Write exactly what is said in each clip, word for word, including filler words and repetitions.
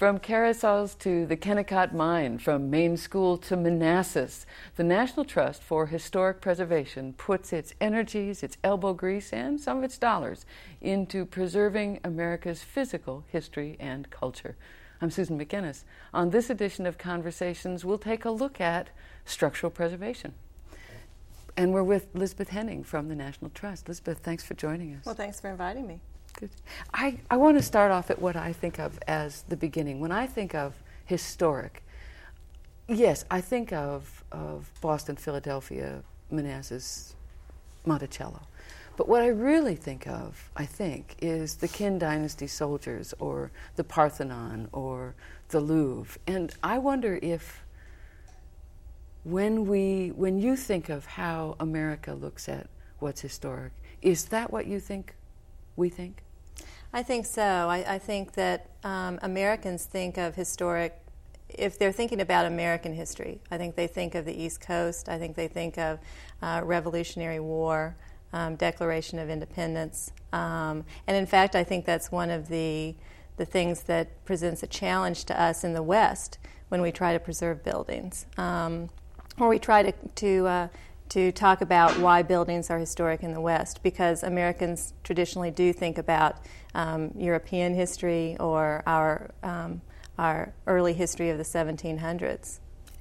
From carousels to the Kennecott Mine, from Maine School to Manassas, the National Trust for Historic Preservation puts its energies, its elbow grease, and some of its dollars into preserving America's physical history and culture. I'm Susan McGinnis. On this edition of Conversations, we'll take a look at structural preservation. And we're with Lisbeth Henning from the National Trust. Lisbeth, thanks for joining us. Well, thanks for inviting me. Good. I, I want to start off at what I think of as the beginning. When I think of historic, yes, I think of, of Boston, Philadelphia, Manassas, Monticello. But what I really think of, I think, is the Qin Dynasty soldiers or the Parthenon or the Louvre. And I wonder if when we, when you think of how America looks at what's historic, is that what you think we think? I think so. I, I think that um, Americans think of historic, if they're thinking about American history, I think they think of the East Coast. I think they think of uh, Revolutionary War, um, Declaration of Independence. Um, and in fact, I think that's one of the, the things that presents a challenge to us in the West when we try to preserve buildings. Um, or we try to, to uh, to talk about why buildings are historic in the West, because Americans traditionally do think about um, European history or our um, our early history of the seventeen hundreds.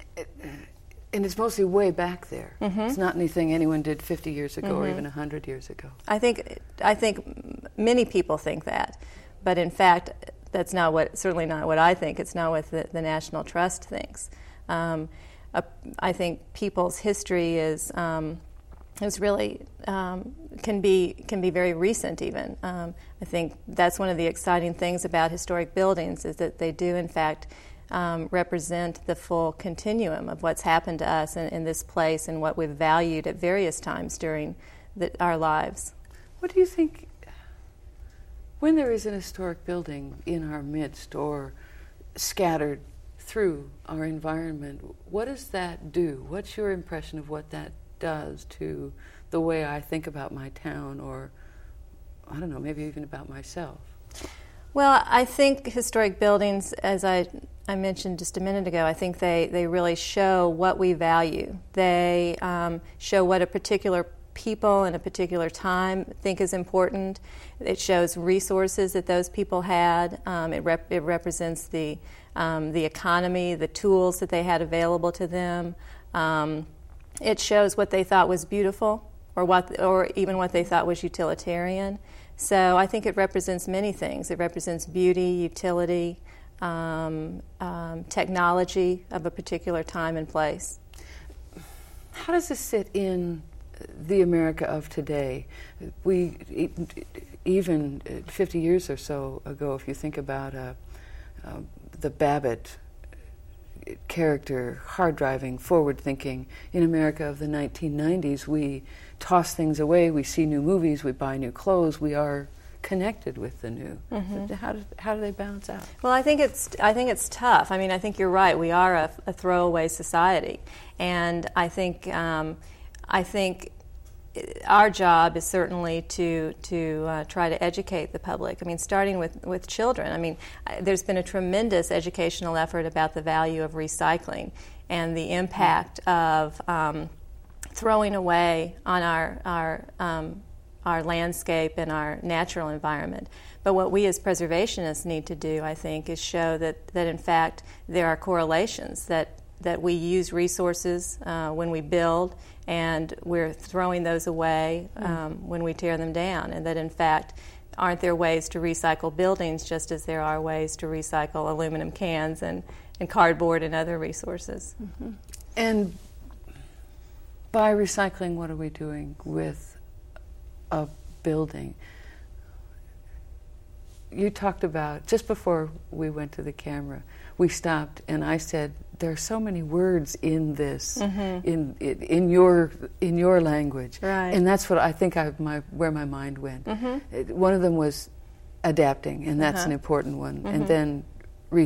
And it's mostly way back there. Mm-hmm. It's not anything anyone did fifty years ago mm-hmm. or even one hundred years ago. I think I think many people think that, but in fact, that's not what certainly not what I think. It's not what the, the National Trust thinks. Um, Uh, I think people's history is um, is really um, can be can be very recent even. Um, I think that's one of the exciting things about historic buildings is that they do in fact um, represent the full continuum of what's happened to us in, in this place and what we've valued at various times during the, our lives. What do you think when there is an historic building in our midst or scattered through our environment, what does that do? What's your impression of what that does to the way I think about my town or, I don't know, maybe even about myself? Well, I think historic buildings, as I, I mentioned just a minute ago, I think they, they really show what we value. They um, show what a particular people in a particular time think is important. It shows resources that those people had. Um, it, rep- it represents the Um, the economy, the tools that they had available to them. Um, it shows what they thought was beautiful, or what, or even what they thought was utilitarian. So I think it represents many things. It represents beauty, utility, um, um, technology of a particular time and place. How does this sit in the America of today? We even fifty years or so ago, if you think about a uh, the Babbitt character, hard-driving, forward-thinking. In America of the nineteen nineties, we toss things away, we see new movies, we buy new clothes, we are connected with the new. Mm-hmm. How, do, how do they balance out? Well, I think it's I think it's tough. I mean, I think you're right. We are a, a throwaway society, and I think um, I think our job is certainly to to uh, try to educate the public. I mean, starting with, with children. I mean, there's been a tremendous educational effort about the value of recycling and the impact of um, throwing away on our our um, our landscape and our natural environment. But what we as preservationists need to do, I think, is show that, that in fact there are correlations, that that we use resources uh, when we build, and we're throwing those away um, mm. when we tear them down, and that in fact aren't there ways to recycle buildings just as there are ways to recycle aluminum cans and, and cardboard and other resources. Mm-hmm. And by recycling, what are we doing with a building? You talked about, just before we went to the camera, we stopped and I said, there are so many words in this, mm-hmm. in, in in your in your language, right. And that's what I think I my where my mind went. Mm-hmm. It, one of them was adapting, and that's uh-huh. an important one, mm-hmm. and then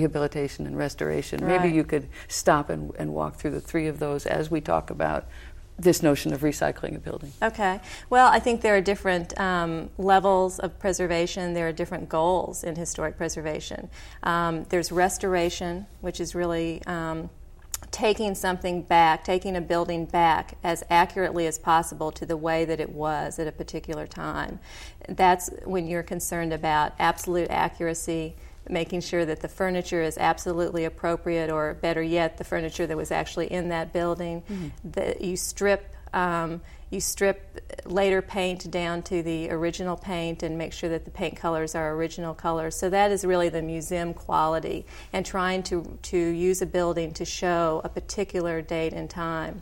rehabilitation and restoration. Right. Maybe you could stop and, and walk through the three of those as we talk about this notion of recycling a building? Okay. Well, I think there are different um, levels of preservation. There are different goals in historic preservation. Um, there's restoration, which is really um, taking something back, taking a building back as accurately as possible to the way that it was at a particular time. That's when you're concerned about absolute accuracy, making sure that the furniture is absolutely appropriate, or better yet, the furniture that was actually in that building. Mm-hmm. That you strip, um, you strip later paint down to the original paint and make sure that the paint colors are original colors. So that is really the museum quality, and trying to to use a building to show a particular date and time.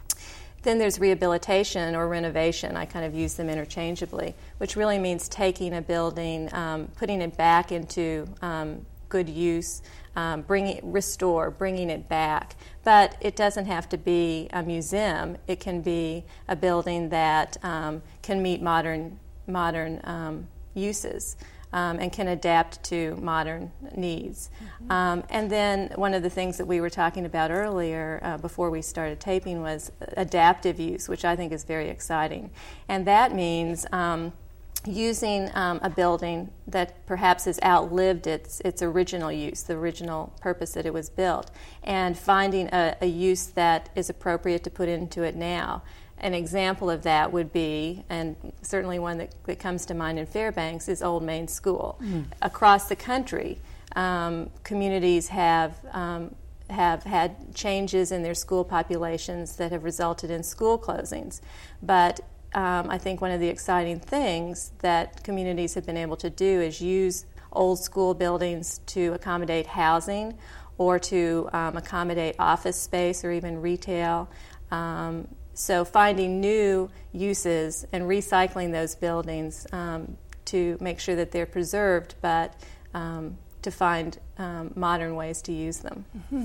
Then there's rehabilitation or renovation. I kind of use them interchangeably, which really means taking a building, um, putting it back into um, good use, um, bringing restore, bringing it back. But it doesn't have to be a museum. It can be a building that um, can meet modern modern um, uses. Um, and can adapt to modern needs. Mm-hmm. Um, and then one of the things that we were talking about earlier uh, before we started taping was adaptive use, which I think is very exciting. And that means um, using um, a building that perhaps has outlived its, its original use, the original purpose that it was built, and finding a, a use that is appropriate to put into it now. An example of that would be, and certainly one that, that comes to mind in Fairbanks, is Old Main School. Mm. Across the country, um, communities have um, have had changes in their school populations that have resulted in school closings. But um, I think one of the exciting things that communities have been able to do is use old school buildings to accommodate housing, or to um, accommodate office space, or even retail. Um, So finding new uses and recycling those buildings um, to make sure that they're preserved, but um, to find um, modern ways to use them. Mm-hmm.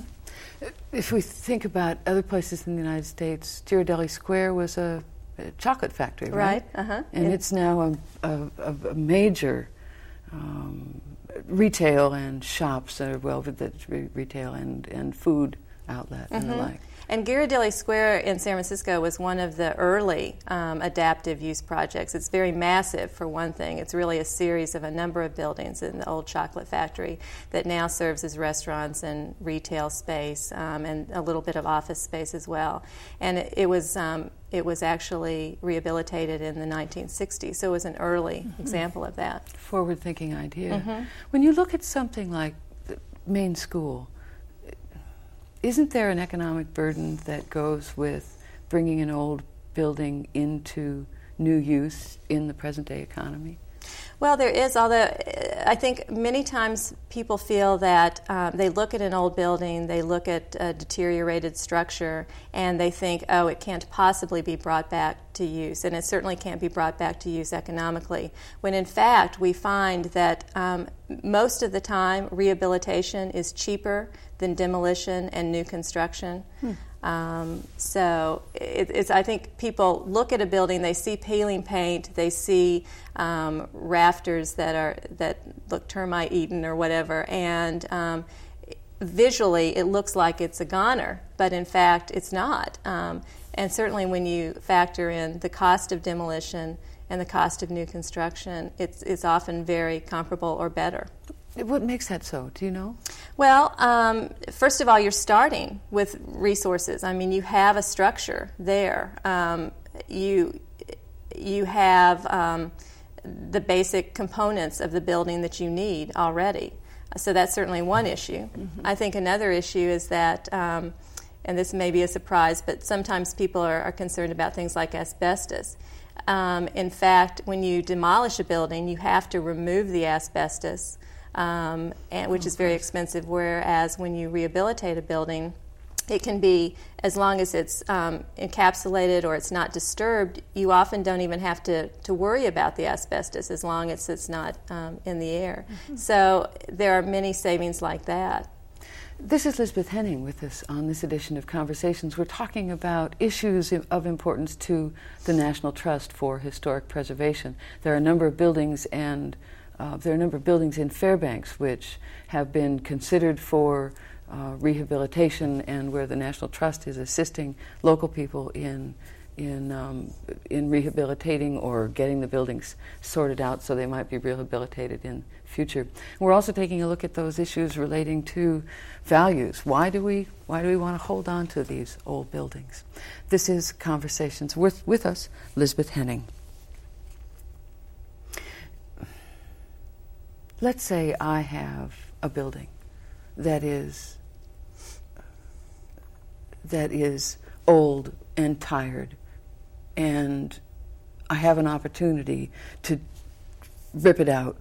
If we think about other places in the United States, Ghirardelli Square was a, a chocolate factory, right? Right. Uh-huh. And it, it's now a, a, a major um, retail and shops, uh, well, that's re- retail and, and food outlet mm-hmm. and the like. And Ghirardelli Square in San Francisco was one of the early um, adaptive use projects. It's very massive, for one thing. It's really a series of a number of buildings in the old chocolate factory that now serves as restaurants and retail space, um, and a little bit of office space as well. And it, it was um, it was actually rehabilitated in the nineteen sixties, so it was an early mm-hmm. example of that. Forward-thinking idea. Mm-hmm. When you look at something like the Main School, isn't there an economic burden that goes with bringing an old building into new use in the present-day economy? Well, there is, although I think many times people feel that um, they look at an old building, they look at a deteriorated structure, and they think, oh, it can't possibly be brought back to use, and it certainly can't be brought back to use economically, when in fact we find that um, most of the time rehabilitation is cheaper than demolition and new construction. Hmm. Um, so it, it's, I think people look at a building, they see peeling paint, they see um, rafters that are that look termite eaten or whatever, and um, visually it looks like it's a goner, but in fact it's not. Um, and certainly when you factor in the cost of demolition and the cost of new construction, it's, it's often very comparable or better. What makes that so? Do you know? Well, um, first of all, you're starting with resources. I mean, you have a structure there. Um, you you have um, the basic components of the building that you need already. So that's certainly one issue. Mm-hmm. I think another issue is that, um, and this may be a surprise, but sometimes people are, are concerned about things like asbestos. Um, in fact, when you demolish a building, you have to remove the asbestos. Um, and, which is very expensive, whereas when you rehabilitate a building, it can be, as long as it's um, encapsulated or it's not disturbed, you often don't even have to, to worry about the asbestos as long as it's not um, in the air. Mm-hmm. So there are many savings like that. This is Lisbeth Henning with us on this edition of Conversations. We're talking about issues of importance to the National Trust for Historic Preservation. There are a number of buildings and Uh, there are a number of buildings in Fairbanks which have been considered for uh, rehabilitation, and where the National Trust is assisting local people in in um, in rehabilitating or getting the buildings sorted out so they might be rehabilitated in future. We're also taking a look at those issues relating to values. Why do we why do we want to hold on to these old buildings? This is Conversations. With with us, Lisbeth Henning. Let's say I have a building that is that is old and tired, and I have an opportunity to rip it out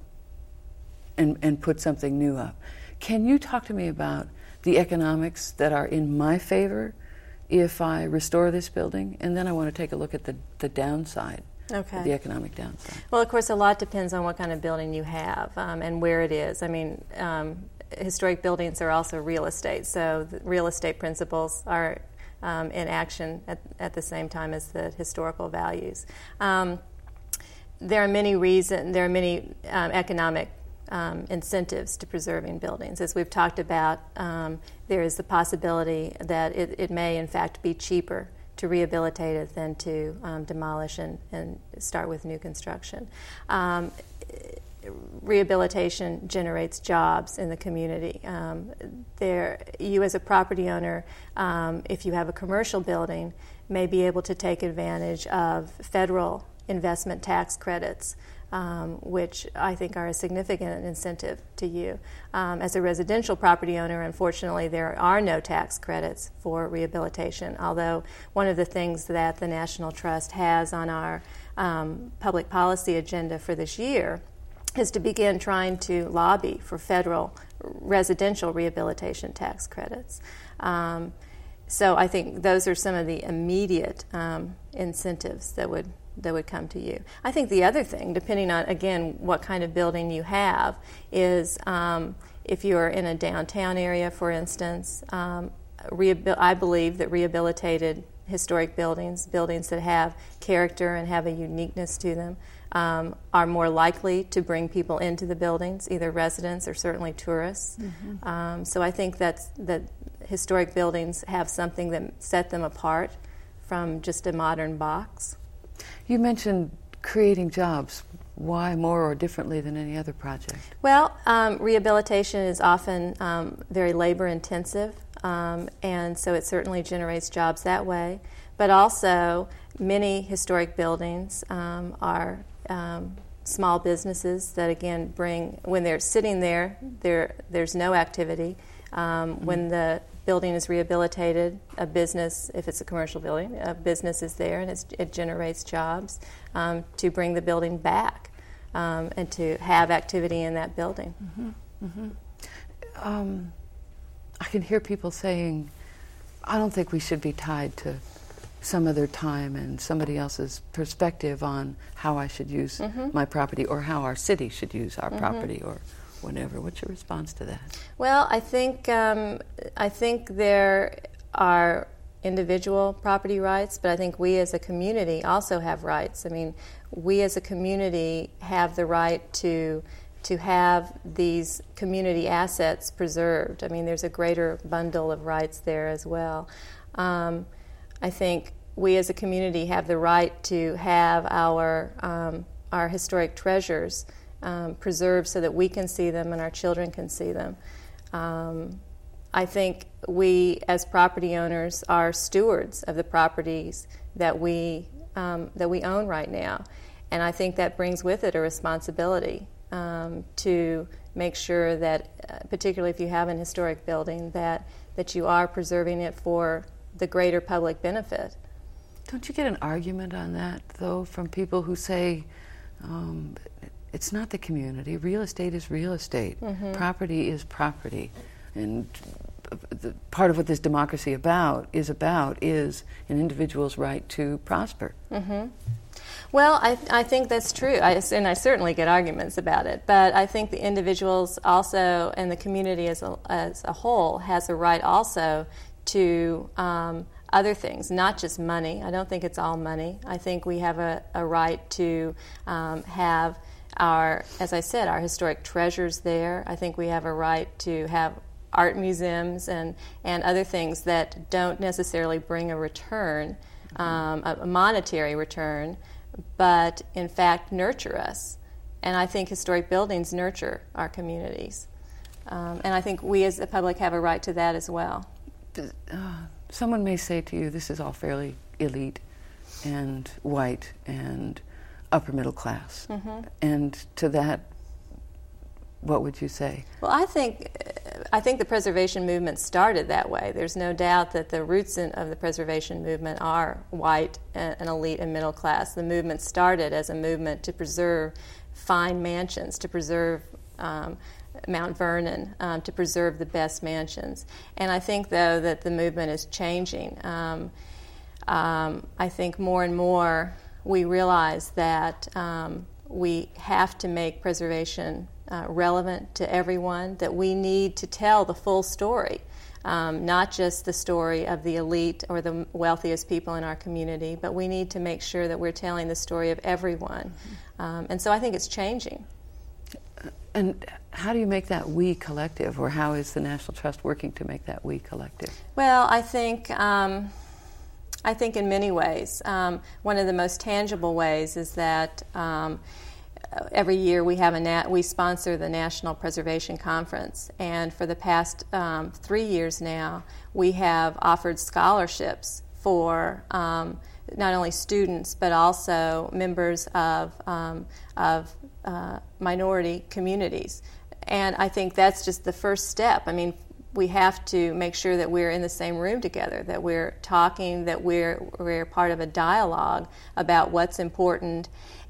and, and put something new up. Can you talk to me about the economics that are in my favor if I restore this building? And then I want to take a look at the, the downside. Okay. The economic downside. Well, of course, a lot depends on what kind of building you have um, and where it is. I mean, um, historic buildings are also real estate, so the real estate principles are um, in action at, at the same time as the historical values. Um, there are many reasons. There are many um, economic um, incentives to preserving buildings. As we've talked about, um, there is the possibility that it, it may, in fact, be cheaper to rehabilitate it than to um, demolish and, and start with new construction. Um, rehabilitation generates jobs in the community. Um, there, you as a property owner, um, if you have a commercial building, may be able to take advantage of federal investment tax credits, Um, which I think are a significant incentive to you. Um, as a residential property owner, unfortunately, there are no tax credits for rehabilitation, although one of the things that the National Trust has on our um, public policy agenda for this year is to begin trying to lobby for federal residential rehabilitation tax credits. Um, so I think those are some of the immediate um, incentives that would that would come to you. I think the other thing, depending on, again, what kind of building you have, is um, if you're in a downtown area, for instance, um, rehabil- I believe that rehabilitated historic buildings, buildings that have character and have a uniqueness to them, um, are more likely to bring people into the buildings, either residents or certainly tourists. Mm-hmm. Um, so I think that's, that historic buildings have something that set them apart from just a modern box. You mentioned creating jobs. Why more or differently than any other project? Well, um, rehabilitation is often um, very labor intensive, um, and so it certainly generates jobs that way. But also, many historic buildings um, are um, small businesses that, again, bring, when they're sitting there, there there's no activity. Um, mm-hmm. When the building is rehabilitated, a business, if it's a commercial building, a business is there and it's, it generates jobs um, to bring the building back um, and to have activity in that building. Mm-hmm. Mm-hmm. Um, I can hear people saying, I don't think we should be tied to some other time and somebody else's perspective on how I should use mm-hmm. my property or how our city should use our mm-hmm. property or whatever. What's your response to that? Well, I think um, I think there are individual property rights, but I think we as a community also have rights. I mean, we as a community have the right to to have these community assets preserved. I mean, there's a greater bundle of rights there as well. Um, I think we as a community have the right to have our um, our historic treasures Um, preserved so that we can see them and our children can see them. Um, I think we, as property owners, are stewards of the properties that we um, that we own right now, and I think that brings with it a responsibility um, to make sure that, uh, particularly if you have an historic building, that that you are preserving it for the greater public benefit. Don't you get an argument on that, though, from people who say, Um, it's not the community. Real estate is real estate. Mm-hmm. Property is property. And the, part of what this democracy about is about is an individual's right to prosper. Mm-hmm. Well, I, I think that's true, I, and I certainly get arguments about it. But I think the individuals also, and the community as a, as a whole, has a right also to um, other things, not just money. I don't think it's all money. I think we have a, a right to um, have our, as I said, our historic treasures there. I think we have a right to have art museums and, and other things that don't necessarily bring a return, um, a, a monetary return, but in fact nurture us. And I think historic buildings nurture our communities. Um, and I think we as the public have a right to that as well. Uh, someone may say to you, this is all fairly elite and white and upper middle class. Mm-hmm. And to that, what would you say? Well, I think I think the preservation movement started that way. There's no doubt that the roots in, of the preservation movement are white and, and elite and middle class. The movement started as a movement to preserve fine mansions, to preserve um, Mount Vernon, um, to preserve the best mansions. And I think, though, that the movement is changing. Um, um, I think more and more we realize that um, we have to make preservation Uh, relevant to everyone, that we need to tell the full story, um, not just the story of the elite or the wealthiest people in our community, but we need to make sure that we're telling the story of everyone. Mm-hmm. Um, and so I think it's changing. And how do you make that we collective, or how is the National Trust working to make that we collective? Well, I think um, I think in many ways. Um, one of the most tangible ways is that um, every year we have a nat- we sponsor the National Preservation Conference, and for the past um, three years now, we have offered scholarships for um, not only students but also members of um, of uh, minority communities. And I think that's just the first step. I mean, we have to make sure that we're in the same room together, that we're talking, that we're we're part of a dialogue about what's important,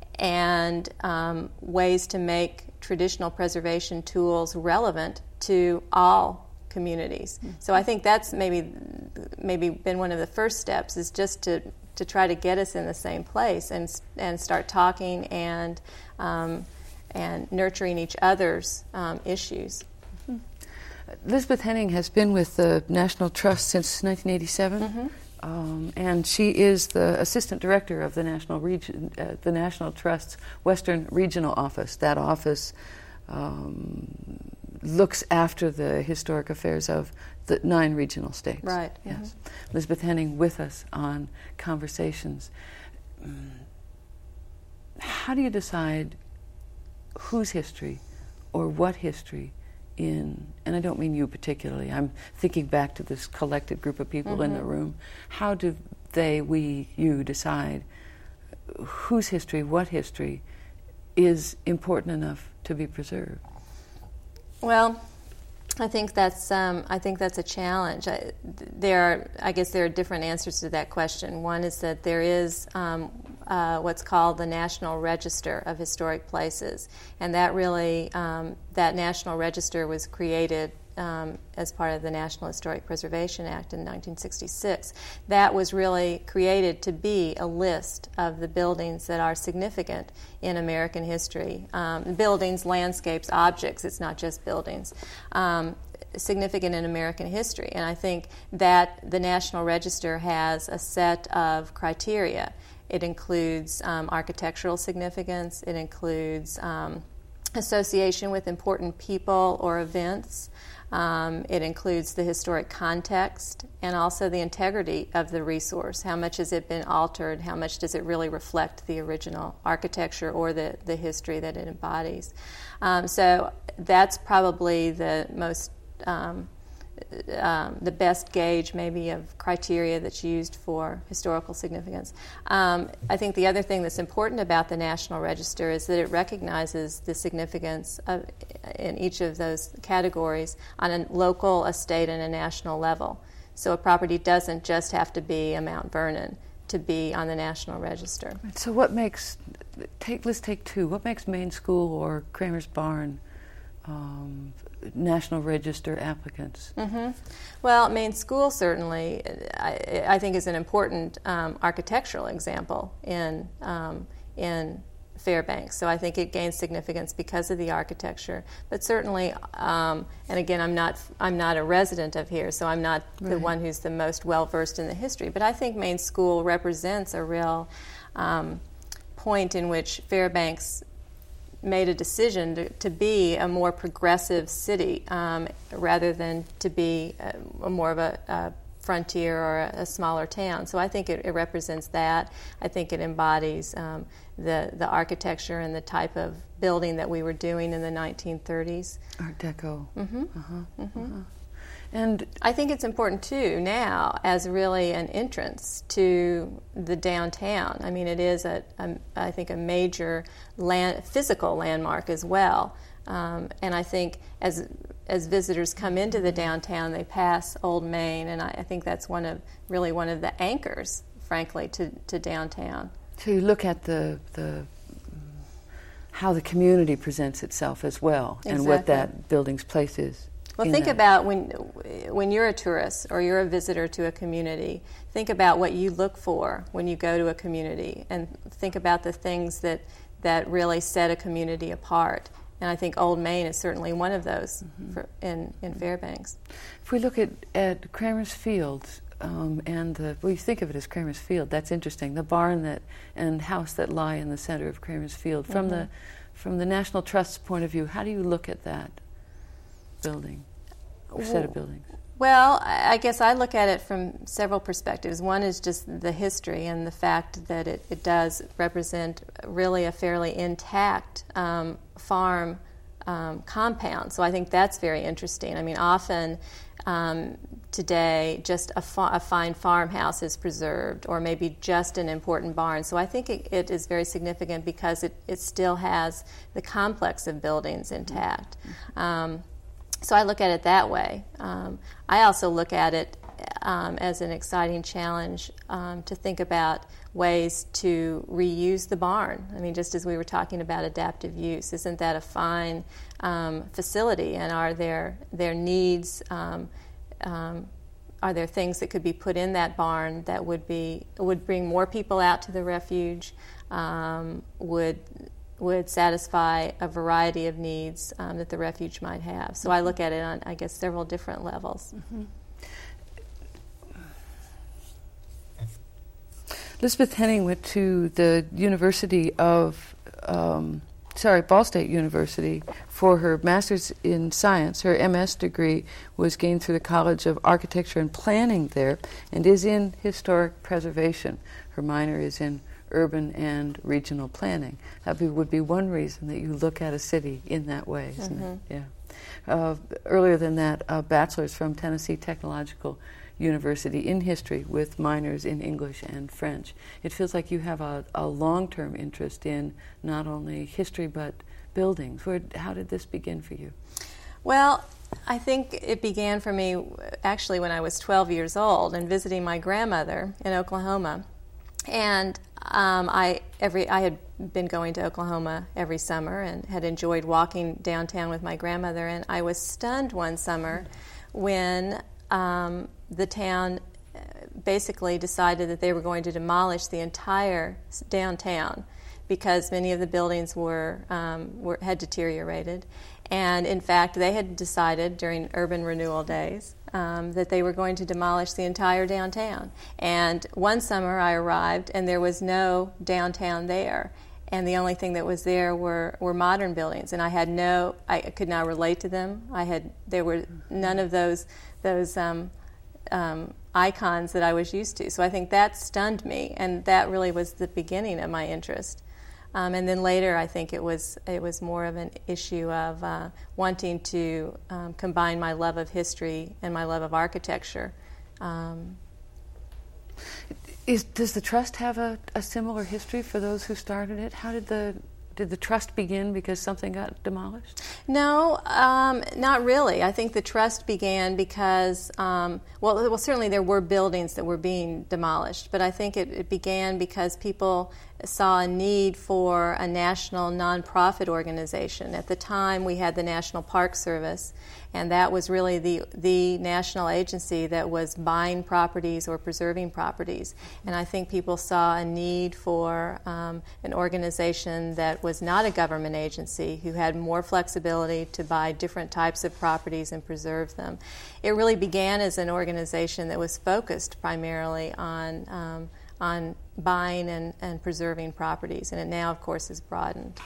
and um, ways to make traditional preservation tools relevant to all communities. Mm-hmm. So I think that's maybe maybe been one of the first steps, is just to, to try to get us in the same place and and start talking and um, and nurturing each other's um, issues. Mm-hmm. Elizabeth Henning has been with the National Trust since nineteen eighty-seven. Mm-hmm. Um, and she is the assistant director of the National Region, uh, the National Trust's Western Regional Office. That office um, looks after the historic affairs of the nine regional states. Right. Yes. Mm-hmm. Elizabeth Henning with us on Conversations. How do you decide whose history or what history in, and I don't mean you particularly, I'm thinking back to this collected group of people mm-hmm. in the room. How do they, we, you decide whose history, what history is important enough to be preserved? Well, I think that's um, I think that's a challenge. I, there are, I guess there are different answers to that question. One is that there is um, uh, what's called the National Register of Historic Places, and that really um, that National Register was created um, as part of the National Historic Preservation Act in nineteen sixty-six. That was really created to be a list of the buildings that are significant in American history. Um, buildings, landscapes, objects, it's not just buildings. Um, significant in American history. And I think that the National Register has a set of criteria. It includes um, architectural significance, it includes um, association with important people or events, um, it includes the historic context, and also the integrity of the resource. How much has it been altered? How much does it really reflect the original architecture or the, the history that it embodies? Um, so that's probably the most um, Um, the best gauge maybe of criteria that's used for historical significance. Um, I think the other thing that's important about the National Register is that it recognizes the significance of, in each of those categories on a local, a state, and a national level. So a property doesn't just have to be a Mount Vernon to be on the National Register. So what makes, take let's take two, what makes Main School or Kramer's Barn um, National Register applicants? Mm-hmm. Well, Main School certainly, I, I think, is an important um, architectural example in um, in Fairbanks. So I think it gains significance because of the architecture. But certainly, um, and again, I'm not I'm not a resident of here, so I'm not right. the one who's the most well versed in the history. But I think Main School represents a real um, point in which Fairbanks made a decision to, to be a more progressive city um, rather than to be a, a more of a, a frontier or a, a smaller town. So I think it, it represents that. I think it embodies um, the the architecture and the type of building that we were doing in the nineteen thirties. Art Deco. Mm-hmm. Uh-huh. Mm-hmm. Uh-huh. And I think it's important too now as really an entrance to the downtown. I mean, it is a, a I think a major land, physical landmark as well. Um, and I think as as visitors come into the downtown, they pass Old Main, and I, I think that's one of really one of the anchors, frankly, to, to downtown. So you look at the the how the community presents itself as well, Exactly. and what that building's place is. Well, think that. about when when you're a tourist or you're a visitor to a community, think about what you look for when you go to a community, and think about the things that, that really set a community apart. And I think Old Main is certainly one of those mm-hmm. for, in, in Fairbanks. If we look at, at Kramer's Field, um, and the, we think of it as Kramer's Field, that's interesting, the barn that and house that lie in the center of Kramer's Field. From mm-hmm. the from the National Trust's point of view, how do you look at that building, or set of buildings? Well, I guess I look at it from several perspectives. One is just the history and the fact that it, it does represent really a fairly intact um, farm um, compound. So I think that's very interesting. I mean, often um, today just a, fa- a fine farmhouse is preserved, or maybe just an important barn. So I think it, it is very significant because it, it still has the complex of buildings intact. Um, So I look at it that way. Um, I also look at it um, as an exciting challenge um, to think about ways to reuse the barn. I mean, just as we were talking about adaptive use, isn't that a fine um, facility? And are there there needs? Um, um, are there things that could be put in that barn that would be would bring more people out to the refuge? Um, would would satisfy a variety of needs um, that the refuge might have. So I look at it on, I guess, several different levels. Mm-hmm. Elizabeth Henning went to the University of, um, sorry, Ball State University for her master's in science. Her M S degree was gained through the College of Architecture and Planning there, and is in historic preservation. Her minor is in urban and regional planning. That be, would be one reason that you look at a city in that way, isn't mm-hmm. it? Yeah. Uh, earlier than that, a bachelor's from Tennessee Technological University in history with minors in English and French. It feels like you have a, a long-term interest in not only history but buildings. Where, how did this begin for you? Well, I think it began for me actually when I was twelve years old and visiting my grandmother in Oklahoma. And um, I every I had been going to Oklahoma every summer and had enjoyed walking downtown with my grandmother. And I was stunned one summer when um, the town basically decided that they were going to demolish the entire downtown because many of the buildings were, um, were had deteriorated. And in fact, they had decided during urban renewal days um, that they were going to demolish the entire downtown. And one summer I arrived and there was no downtown there. And the only thing that was there were, were modern buildings. And I had no, I could not relate to them. I had, there were none of those, those um, um, icons that I was used to. So I think that stunned me. And that really was the beginning of my interest. Um, and then later, I think it was it was more of an issue of uh, wanting to um, combine my love of history and my love of architecture. Um, Is, does the Trust have a, a similar history for those who started it? How did the did the Trust begin because something got demolished? No, um, not really. I think the Trust began because, um, well, well, certainly there were buildings that were being demolished, but I think it, it began because people saw a need for a national nonprofit organization. At the time, we had the National Park Service, and that was really the the national agency that was buying properties or preserving properties. And I think people saw a need for um, an organization that was not a government agency, who had more flexibility to buy different types of properties and preserve them. It really began as an organization that was focused primarily on um, on buying and, and preserving properties, and it now, of course, has broadened.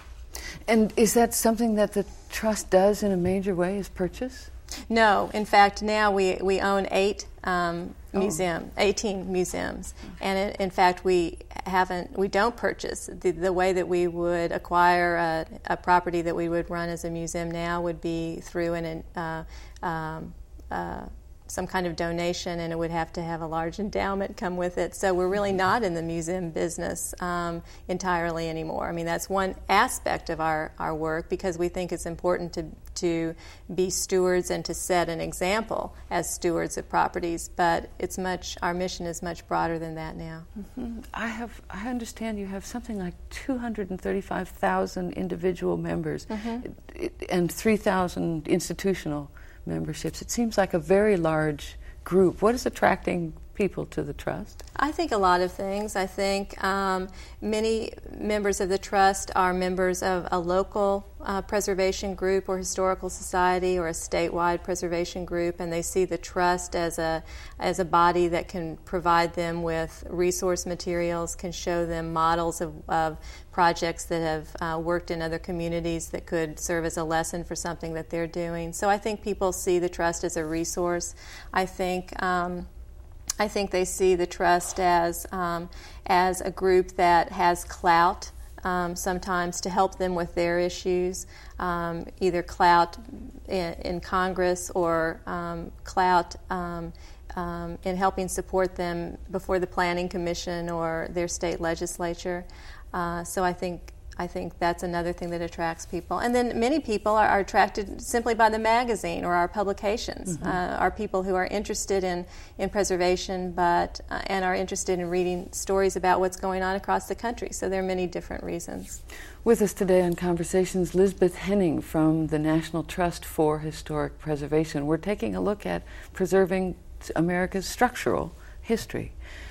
And is that something that the Trust does in a major way, is purchase? No. In fact, now we, we own eight um, Oh. museum, eighteen museums. And in, in fact, we haven't, we don't purchase. The, the way that we would acquire a, a property that we would run as a museum now would be through an, uh, um, uh, some kind of donation, and it would have to have a large endowment come with it. So we're really not in the museum business um, entirely anymore. I mean, that's one aspect of our, our work, because we think it's important to to be stewards and to set an example as stewards of properties. But it's much, our mission is much broader than that now. Mm-hmm. I have, I understand you have something like two hundred thirty-five thousand individual members, mm-hmm. and three thousand institutional memberships. It seems like a very large group. What is attracting people to the Trust? I think a lot of things. I think um, many members of the Trust are members of a local uh, preservation group or historical society or a statewide preservation group, and they see the Trust as a as a body that can provide them with resource materials, can show them models of, of projects that have uh, worked in other communities that could serve as a lesson for something that they're doing. So I think people see the Trust as a resource. I think um, I think they see the Trust as um, as a group that has clout um, sometimes to help them with their issues, um, either clout in, in Congress or um, clout um, um, in helping support them before the Planning Commission or their state legislature. Uh, so I think I think that's another thing that attracts people. And then many people are, are attracted simply by the magazine or our publications. Mm-hmm. Uh, are people who are interested in, in preservation but uh, and are interested in reading stories about what's going on across the country. So there are many different reasons. With us today on Conversations, Lisbeth Henning from the National Trust for Historic Preservation. We're taking a look at preserving America's structural history.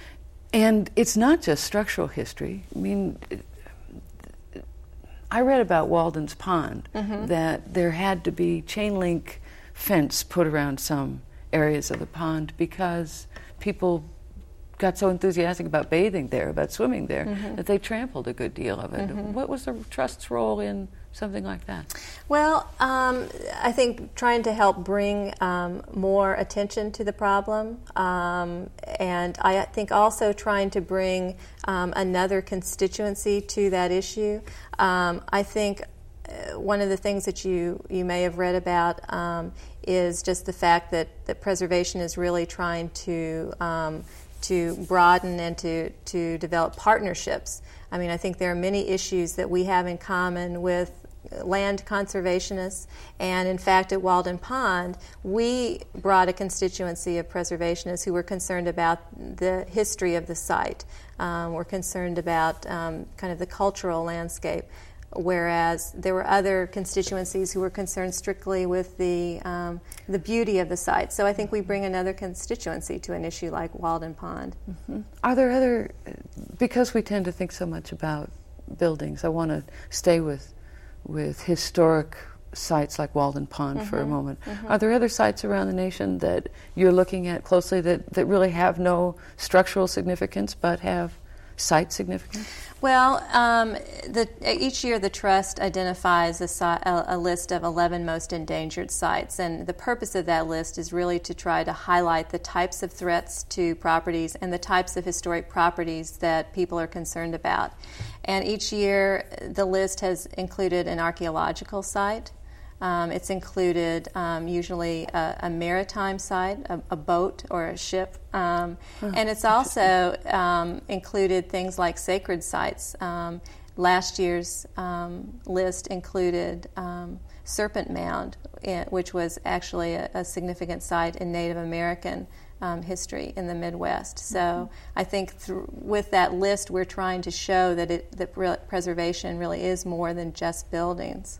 And it's not just structural history. I mean, I read about Walden's Pond, mm-hmm. that there had to be chain link fence put around some areas of the pond because people got so enthusiastic about bathing there, about swimming there, mm-hmm. that they trampled a good deal of it. Mm-hmm. What was the Trust's role in something like that? Well, um, I think trying to help bring um, more attention to the problem, um, and I think also trying to bring um, another constituency to that issue. Um, I think uh, one of the things that you, you may have read about um, is just the fact that, that preservation is really trying to um, to broaden and to, to develop partnerships. I mean, I think there are many issues that we have in common with land conservationists, and in fact at Walden Pond we brought a constituency of preservationists who were concerned about the history of the site, um, were concerned about um, kind of the cultural landscape, whereas there were other constituencies who were concerned strictly with the um, the beauty of the site. So I think we bring another constituency to an issue like Walden Pond. Mm-hmm. Are there other, because we tend to think so much about buildings, I want to stay with with historic sites like Walden Pond mm-hmm. for a moment. Mm-hmm. Are there other sites around the nation that you're looking at closely that, that really have no structural significance but have site significance? Well, um, the, each year the Trust identifies a, si- a, a list of eleven most endangered sites, and the purpose of that list is really to try to highlight the types of threats to properties and the types of historic properties that people are concerned about. And each year the list has included an archaeological site. Um, it's included um, usually a, a maritime site, a, a boat or a ship, um, oh, and it's also um, included things like sacred sites. Um, last year's um, list included um, Serpent Mound, which was actually a, a significant site in Native American um, history in the Midwest. So mm-hmm. I think th- with that list we're trying to show that, it, that re- preservation really is more than just buildings.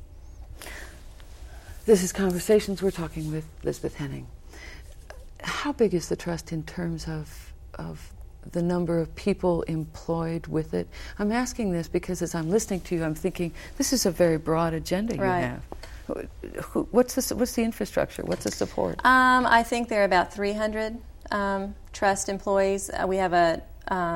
This is Conversations. We're talking with Lisbeth Henning. How big is the Trust in terms of of the number of people employed with it? I'm asking this because as I'm listening to you, I'm thinking this is a very broad agenda right. you have. What's the what's the infrastructure? What's the support? Um, I think there are about three hundred um, Trust employees. Uh, we have a um,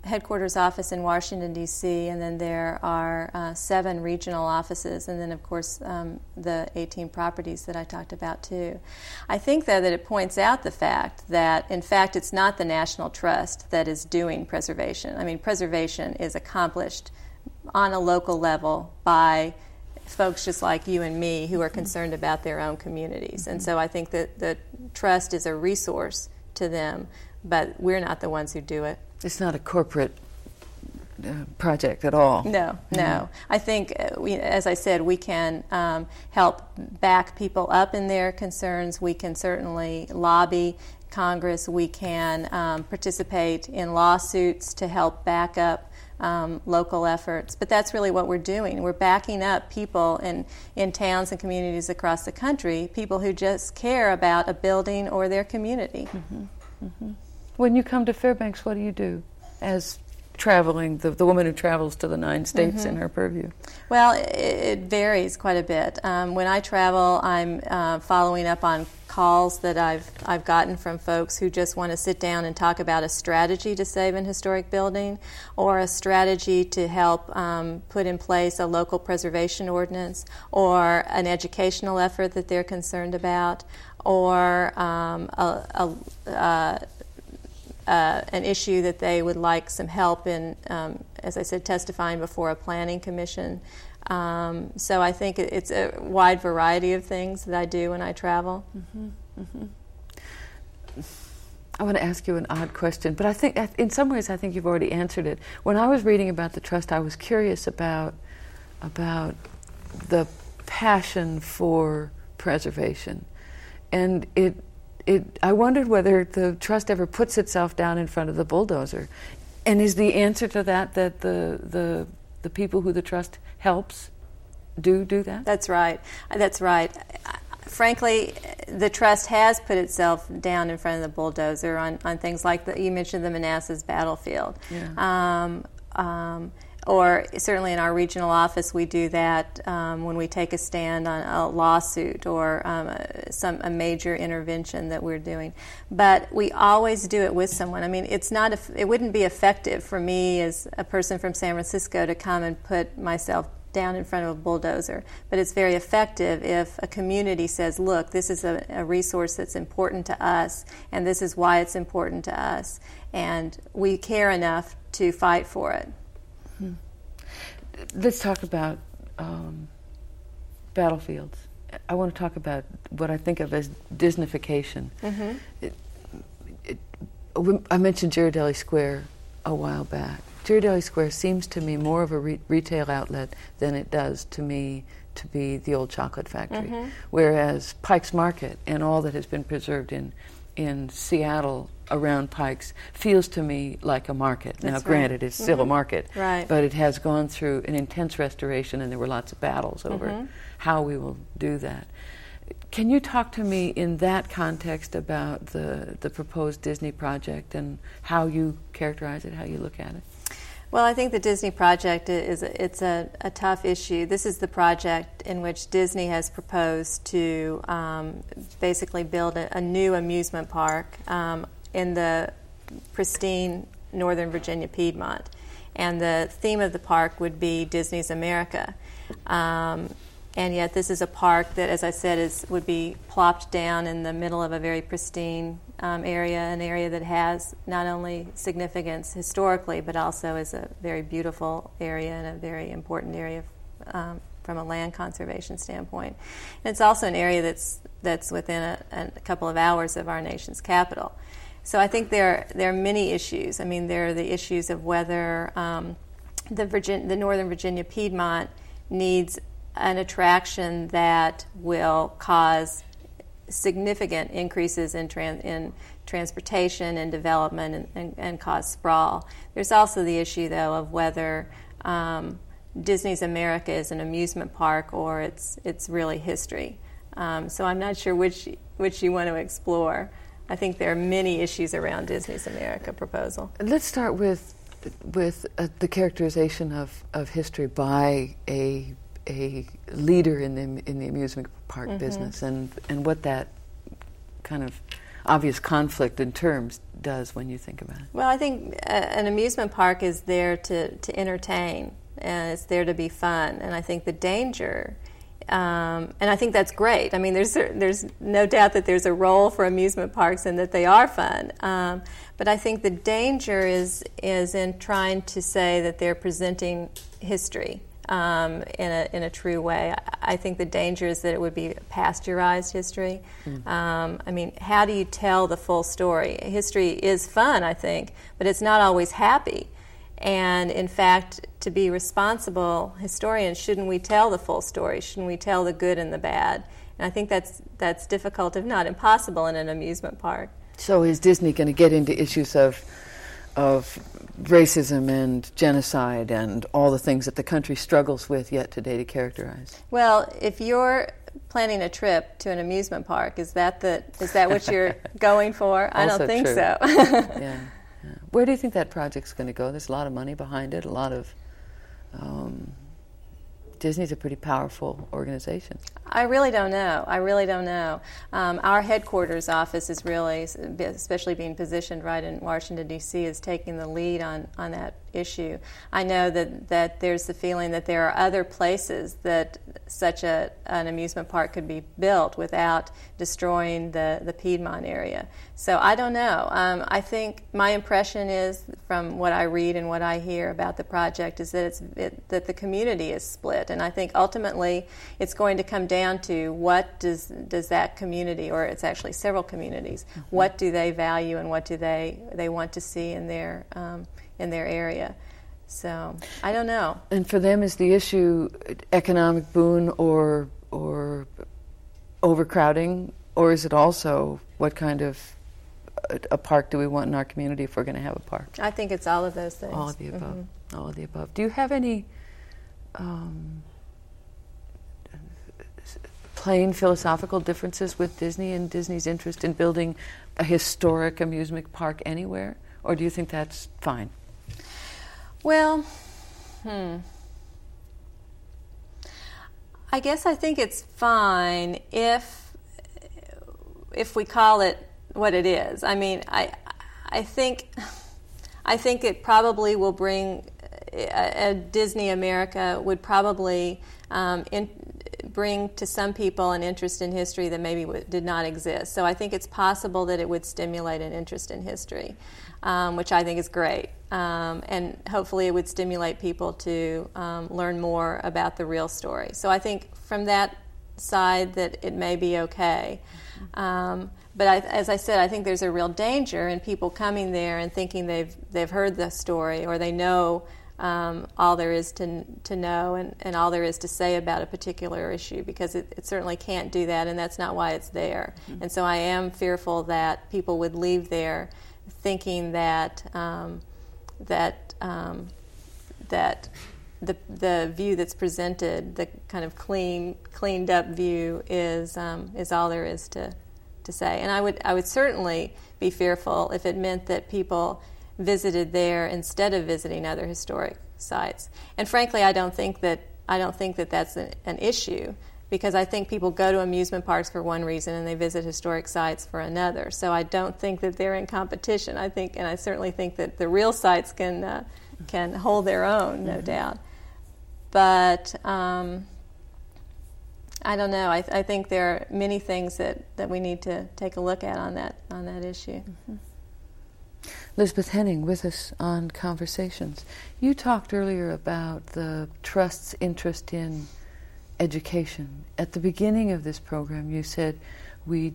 headquarters office in Washington, D C, and then there are uh, seven regional offices, and then, of course, um, the eighteen properties that I talked about, too. I think, though, that it points out the fact that, in fact, it's not the National Trust that is doing preservation. I mean, preservation is accomplished on a local level by folks just like you and me who are concerned about their own communities. And so I think that the trust is a resource to them, but we're not the ones who do it. It's not a corporate uh, project at all. No, no. Mm-hmm. I think, uh, we, as I said, we can um, help back people up in their concerns. We can certainly lobby Congress. We can um, participate in lawsuits to help back up Um, local efforts, but that's really what we're doing. We're backing up people in, in towns and communities across the country, people who just care about a building or their community. Mm-hmm. Mm-hmm. When you come to Fairbanks, what do you do as traveling, the, the woman who travels to the nine states mm-hmm. in her purview? Well, it, it varies quite a bit. Um, when I travel, I'm uh, following up on calls that I've I've gotten from folks who just want to sit down and talk about a strategy to save an historic building, or a strategy to help um, put in place a local preservation ordinance, or an educational effort that they're concerned about, or um, a, a, a Uh, an issue that they would like some help in, um, as I said, testifying before a planning commission. Um, so I think it's a wide variety of things that I do when I travel. Mm-hmm. Mm-hmm. I want to ask you an odd question, but I think in some ways I think you've already answered it. When I was reading about the trust, I was curious about about the passion for preservation, and it It, I wondered whether the trust ever puts itself down in front of the bulldozer, and is the answer to that that the the the people who the trust helps do do that? That's right. That's right. Frankly, the trust has put itself down in front of the bulldozer on, on things like the, you mentioned the Manassas battlefield. Yeah. Um, um, Or certainly in our regional office, we do that um, when we take a stand on a lawsuit or um, a, some a major intervention that we're doing. But we always do it with someone. I mean, it's not. It wouldn't be effective for me as a person from San Francisco to come and put myself down in front of a bulldozer. But it's very effective if a community says, "Look, this is a, a resource that's important to us, and this is why it's important to us, and we care enough to fight for it." Let's talk about um, battlefields. I want to talk about what I think of as Disneyfication. Mm-hmm. It, it, I mentioned Ghirardelli Square a while back. Ghirardelli Square seems to me more of a re- retail outlet than it does to me to be the old chocolate factory. Mm-hmm. Whereas Pike's Market and all that has been preserved in in Seattle around Pike's feels to me like a market. That's now, right. granted, it's still mm-hmm. a market, right. but it has gone through an intense restoration, and there were lots of battles over mm-hmm. how we will do that. Can you talk to me in that context about the, the proposed Disney project and how you characterize it, how you look at it? Well, I think the Disney project is a, it's a, a tough issue. This is the project in which Disney has proposed to um, basically build a, a new amusement park um, in the pristine Northern Virginia Piedmont. And the theme of the park would be Disney's America. Um, and yet this is a park that, as I said, is would be plopped down in the middle of a very pristine um, area, an area that has not only significance historically, but also is a very beautiful area and a very important area um, from a land conservation standpoint. And it's also an area that's that's within a, a couple of hours of our nation's capital. So I think there there are many issues. I mean, there are the issues of whether um, the Virgin, the Northern Virginia Piedmont needs an attraction that will cause significant increases in, tran- in transportation and development and, and, and cause sprawl. There's also the issue, though, of whether um, Disney's America is an amusement park or it's it's really history. Um, so I'm not sure which which you want to explore. I think there are many issues around Disney's America proposal. Let's start with with uh, the characterization of, of history by a a leader in the in the amusement park mm-hmm. business, and and what that kind of obvious conflict in terms does when you think about it? Well, I think uh, an amusement park is there to, to entertain, and it's there to be fun. And I think the danger, um, and I think that's great. I mean, there's there's no doubt that there's a role for amusement parks and that they are fun. Um, but I think the danger is is in trying to say that they're presenting history um, in a in a true way. I, I think the danger is that it would be pasteurized history. Mm. Um, I mean, how do you tell the full story? History is fun, I think, but it's not always happy. And in fact, to be responsible historians, shouldn't we tell the full story? Shouldn't we tell the good and the bad? And I think that's that's difficult, if not impossible, in an amusement park. So is Disney going to get into issues of of racism and genocide and all the things that the country struggles with yet today to characterize? Well, if you're planning a trip to an amusement park, is that the is that what you're going for? I don't think true. so. yeah. yeah. Where do you think that project's going to go? There's a lot of money behind it, a lot of... Um, Disney's a pretty powerful organization. I really don't know. I really don't know. Um, our headquarters office is really, especially being positioned right in Washington, D C, is taking the lead on, on that issue. I know that, that there's the feeling that there are other places that such a, an amusement park could be built without destroying the, the Piedmont area. So I don't know. Um, I think my impression is, from what I read and what I hear about the project, is that it's it, that the community is split. And I think ultimately it's going to come down to what does does that community, or it's actually several communities, mm-hmm. what do they value and what do they, they want to see in their um, in their area. So I don't know. And for them, is the issue economic boon or or overcrowding, or is it also what kind of a, a park do we want in our community if we're going to have a park? I think it's all of those things. All of the above. Mm-hmm. All of the above. Do you have any um, plain philosophical differences with Disney and Disney's interest in building a historic amusement park anywhere, or do you think that's fine? Well, hmm. I guess I think it's fine if if we call it what it is. I mean, I I think I think it probably will bring a, a Disney America would probably um, in, bring to some people an interest in history that maybe w- did not exist. So I think it's possible that it would stimulate an interest in history, um, which I think is great. Um, and hopefully it would stimulate people to um, learn more about the real story. So I think from that side that it may be okay. Um, but I, as I said, I think there's a real danger in people coming there and thinking they've they've heard the story, or they know um, all there is to to know and, and all there is to say about a particular issue, because it, it certainly can't do that, and that's not why it's there. Mm-hmm. And so I am fearful that people would leave there thinking that um, that um, that the the view that's presented, the kind of clean cleaned up view, is um, is all there is to to say. And I would I would certainly be fearful if it meant that people visited there instead of visiting other historic sites. And frankly, I don't think that I don't think that that's an, an issue, because I think people go to amusement parks for one reason and they visit historic sites for another. So I don't think that they're in competition. I think, and I certainly think that the real sites can uh, can hold their own, no mm-hmm. doubt. But um, I don't know. I, I think there are many things that, that we need to take a look at on that on that issue. Mm-hmm. Elizabeth Henning with us on Conversations. You talked earlier about the Trust's interest in education. At the beginning of this program, you said we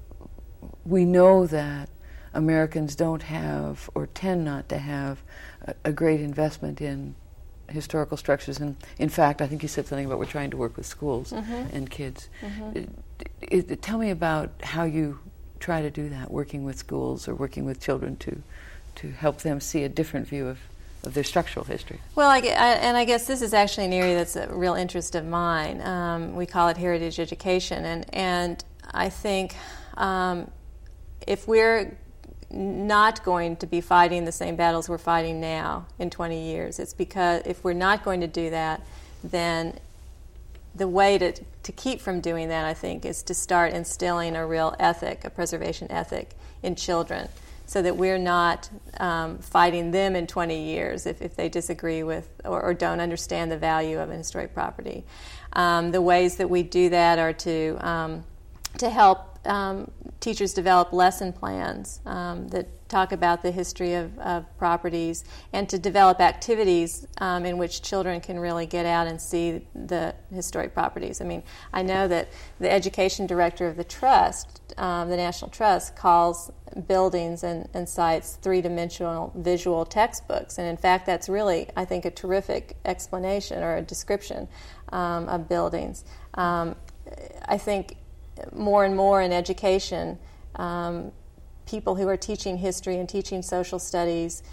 we know that Americans don't have, or tend not to have, a, a great investment in historical structures. And in fact, I think you said something about we're trying to work with schools mm-hmm. and kids. Mm-hmm. It, it, tell me about how you try to do that, working with schools or working with children to to help them see a different view of, of their structural history. Well, I, I, and I guess this is actually an area that's a real interest of mine. Um, we call it heritage education, and and I think um, if we're not going to be fighting the same battles we're fighting now in twenty years, it's because if we're not going to do that, then the way to, to keep from doing that, I think, is to start instilling a real ethic, a preservation ethic in children, so that we're not um, fighting them in twenty years if, if they disagree with or, or don't understand the value of an historic property. Um, the ways that we do that are to um, to help um, teachers develop lesson plans um, that talk about the history of, of properties, and to develop activities um, in which children can really get out and see the historic properties. I mean, I know that the education director of the Trust, um, the National Trust, calls buildings and, and sites three-dimensional visual textbooks, and in fact that's really, I think, a terrific explanation or a description um, of buildings. Um, I think more and more in education, um, people who are teaching history and teaching social studies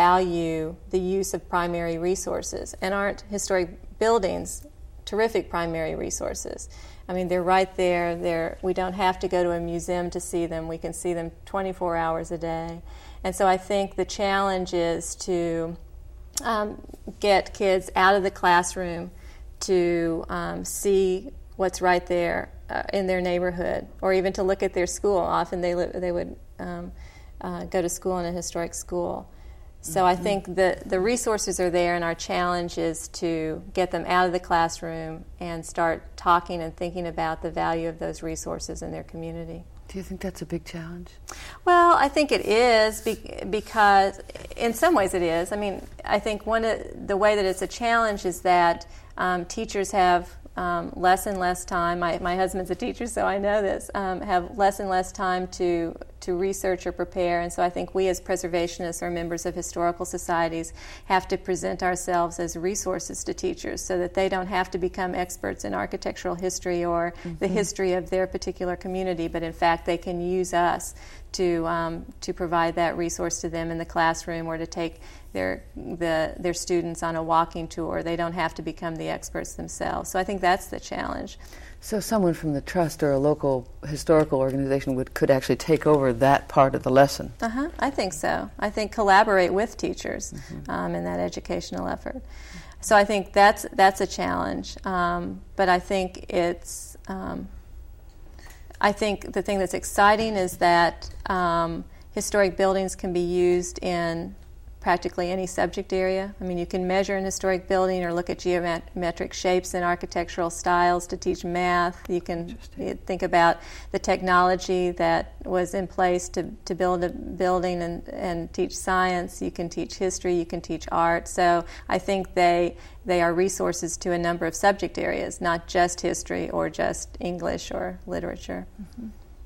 value the use of primary resources, and aren't historic buildings terrific primary resources? I mean, they're right there. They're, we don't have to go to a museum to see them. We can see them twenty-four hours a day. And so I think the challenge is to um, get kids out of the classroom to um, see what's right there uh, in their neighborhood, or even to look at their school. Often they li- they would um, uh, go to school in a historic school. So I think the, the resources are there, and our challenge is to get them out of the classroom and start talking and thinking about the value of those resources in their community. Do you think that's a big challenge? Well, I think it is be- because in some ways it is. I mean, I think one of the way that it's a challenge is that um, teachers have Um, less and less time. My, my husband's a teacher, so I know this. Um, have less and less time to to research or prepare, and so I think we as preservationists or members of historical societies have to present ourselves as resources to teachers, so that they don't have to become experts in architectural history or mm-hmm. the history of their particular community, but in fact they can use us to um, to provide that resource to them in the classroom, or to take their the their students on a walking tour. They don't have to become the experts themselves. So I think that's the challenge. So someone from the Trust or a local historical organization would could actually take over that part of the lesson. Uh-huh. I think so. I think collaborate with teachers mm-hmm. um, in that educational effort. So I think that's that's a challenge. Um, but I think it's um, I think the thing that's exciting is that um, historic buildings can be used in practically any subject area. I mean, you can measure an historic building or look at geometric shapes and architectural styles to teach math. You can think about the technology that was in place to, to build a building and, and teach science. You can teach history. You can teach art. So I think they they are resources to a number of subject areas, not just history or just English or literature. Mm-hmm.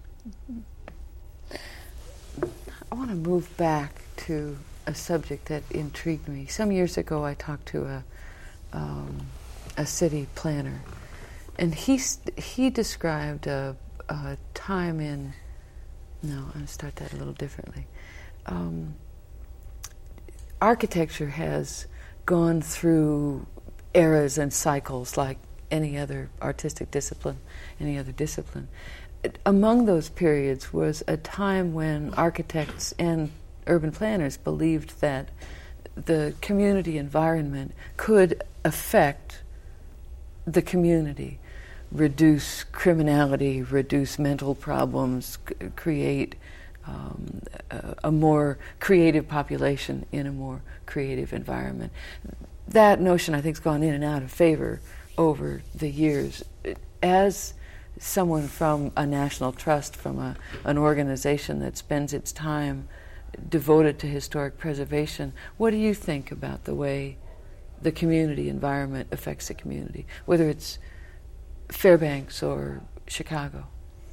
Mm-hmm. I want to move back to a subject that intrigued me. Some years ago, I talked to a um, a city planner, and he he described a, a time in. No, I'm going to start that a little differently. Um, architecture has gone through eras and cycles like any other artistic discipline, any other discipline. Among those periods was a time when architects and urban planners believed that the community environment could affect the community, reduce criminality, reduce mental problems, c- create um, a, a more creative population in a more creative environment. That notion, I think, has gone in and out of favor over the years. As someone from a national trust, from a, an organization that spends its time devoted to historic preservation, what do you think about the way the community environment affects the community, whether it's Fairbanks or Chicago?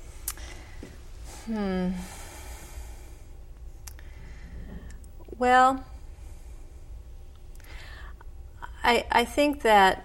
Hmm. Well, I I think that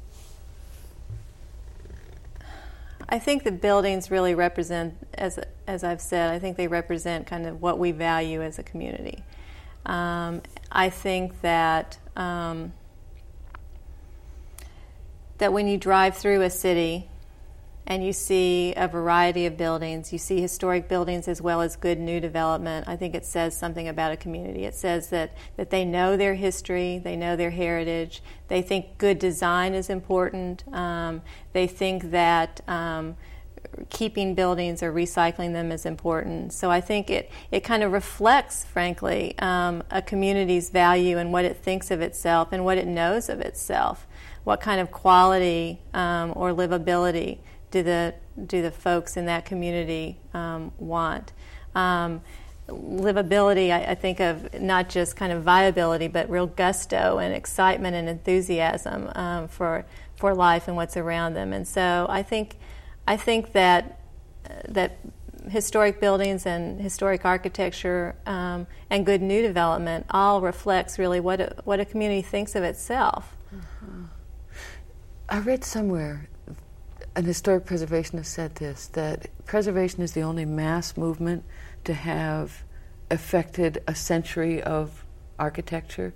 I think the buildings really represent, as as I've said, I think they represent kind of what we value as a community. Um, I think that um, that when you drive through a city and you see a variety of buildings. You see historic buildings as well as good new development. I think it says something about a community. It says that, that they know their history, they know their heritage, they think good design is important, um, they think that um, keeping buildings or recycling them is important. So I think it, it kind of reflects, frankly, um, a community's value and what it thinks of itself and what it knows of itself. What kind of quality um, or livability do the do the folks in that community um, want? Um, livability, I, I think of not just kind of viability, but real gusto and excitement and enthusiasm um, for for life and what's around them. And so I think I think that that historic buildings and historic architecture um, and good new development all reflects really what a, what a community thinks of itself. Mm-hmm. I read somewhere an historic preservationist said this, that preservation is the only mass movement to have affected a century of architecture.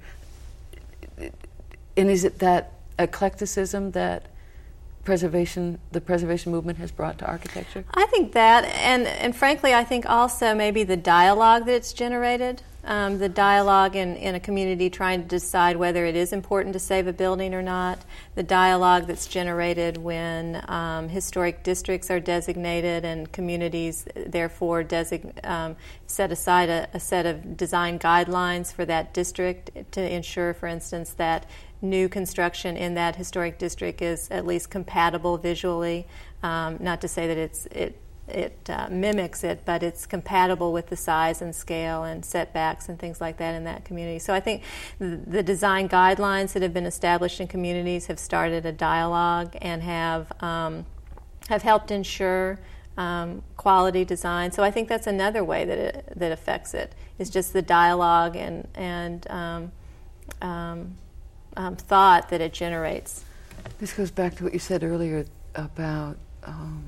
And is it that eclecticism that preservation, the preservation movement has brought to architecture? I think that, and, and frankly, I think also maybe the dialogue that it's generated, um, the dialogue in, in a community trying to decide whether it is important to save a building or not, the dialogue that's generated when um, historic districts are designated and communities therefore design, um, set aside a, a set of design guidelines for that district to ensure, for instance, that new construction in that historic district is at least compatible visually. Um, not to say that it's it it uh, mimics it, but it's compatible with the size and scale and setbacks and things like that in that community. So I think th- the design guidelines that have been established in communities have started a dialogue and have um, have helped ensure um, quality design. So I think that's another way that it, that affects it. Is just the dialogue and and um, um, Um, thought that it generates. This goes back to what you said earlier about, um,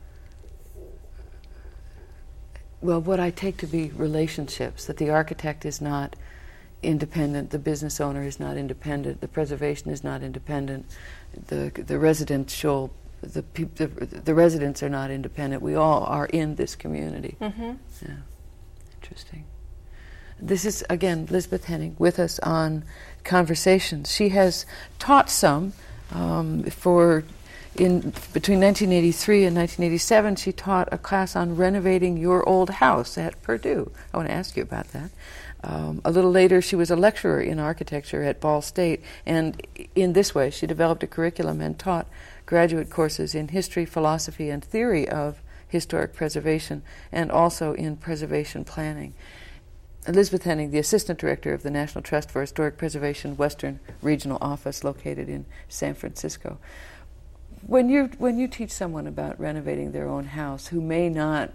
well, what I take to be relationships, that the architect is not independent, the business owner is not independent, the preservation is not independent, the the residential, the, pe- the, the residents are not independent. We all are in this community. Mm-hmm. Yeah, interesting. This is, again, Lisbeth Henning with us on Conversations. She has taught some um, for, in between nineteen eighty-three and nineteen eighty-seven, she taught a class on renovating your old house at Purdue. I want to ask you about that. Um, a little later, she was a lecturer in architecture at Ball State, and in this way, she developed a curriculum and taught graduate courses in history, philosophy, and theory of historic preservation, and also in preservation planning. Elizabeth Henning, the Assistant Director of the National Trust for Historic Preservation Western Regional Office located in San Francisco. When you when you teach someone about renovating their own house who may not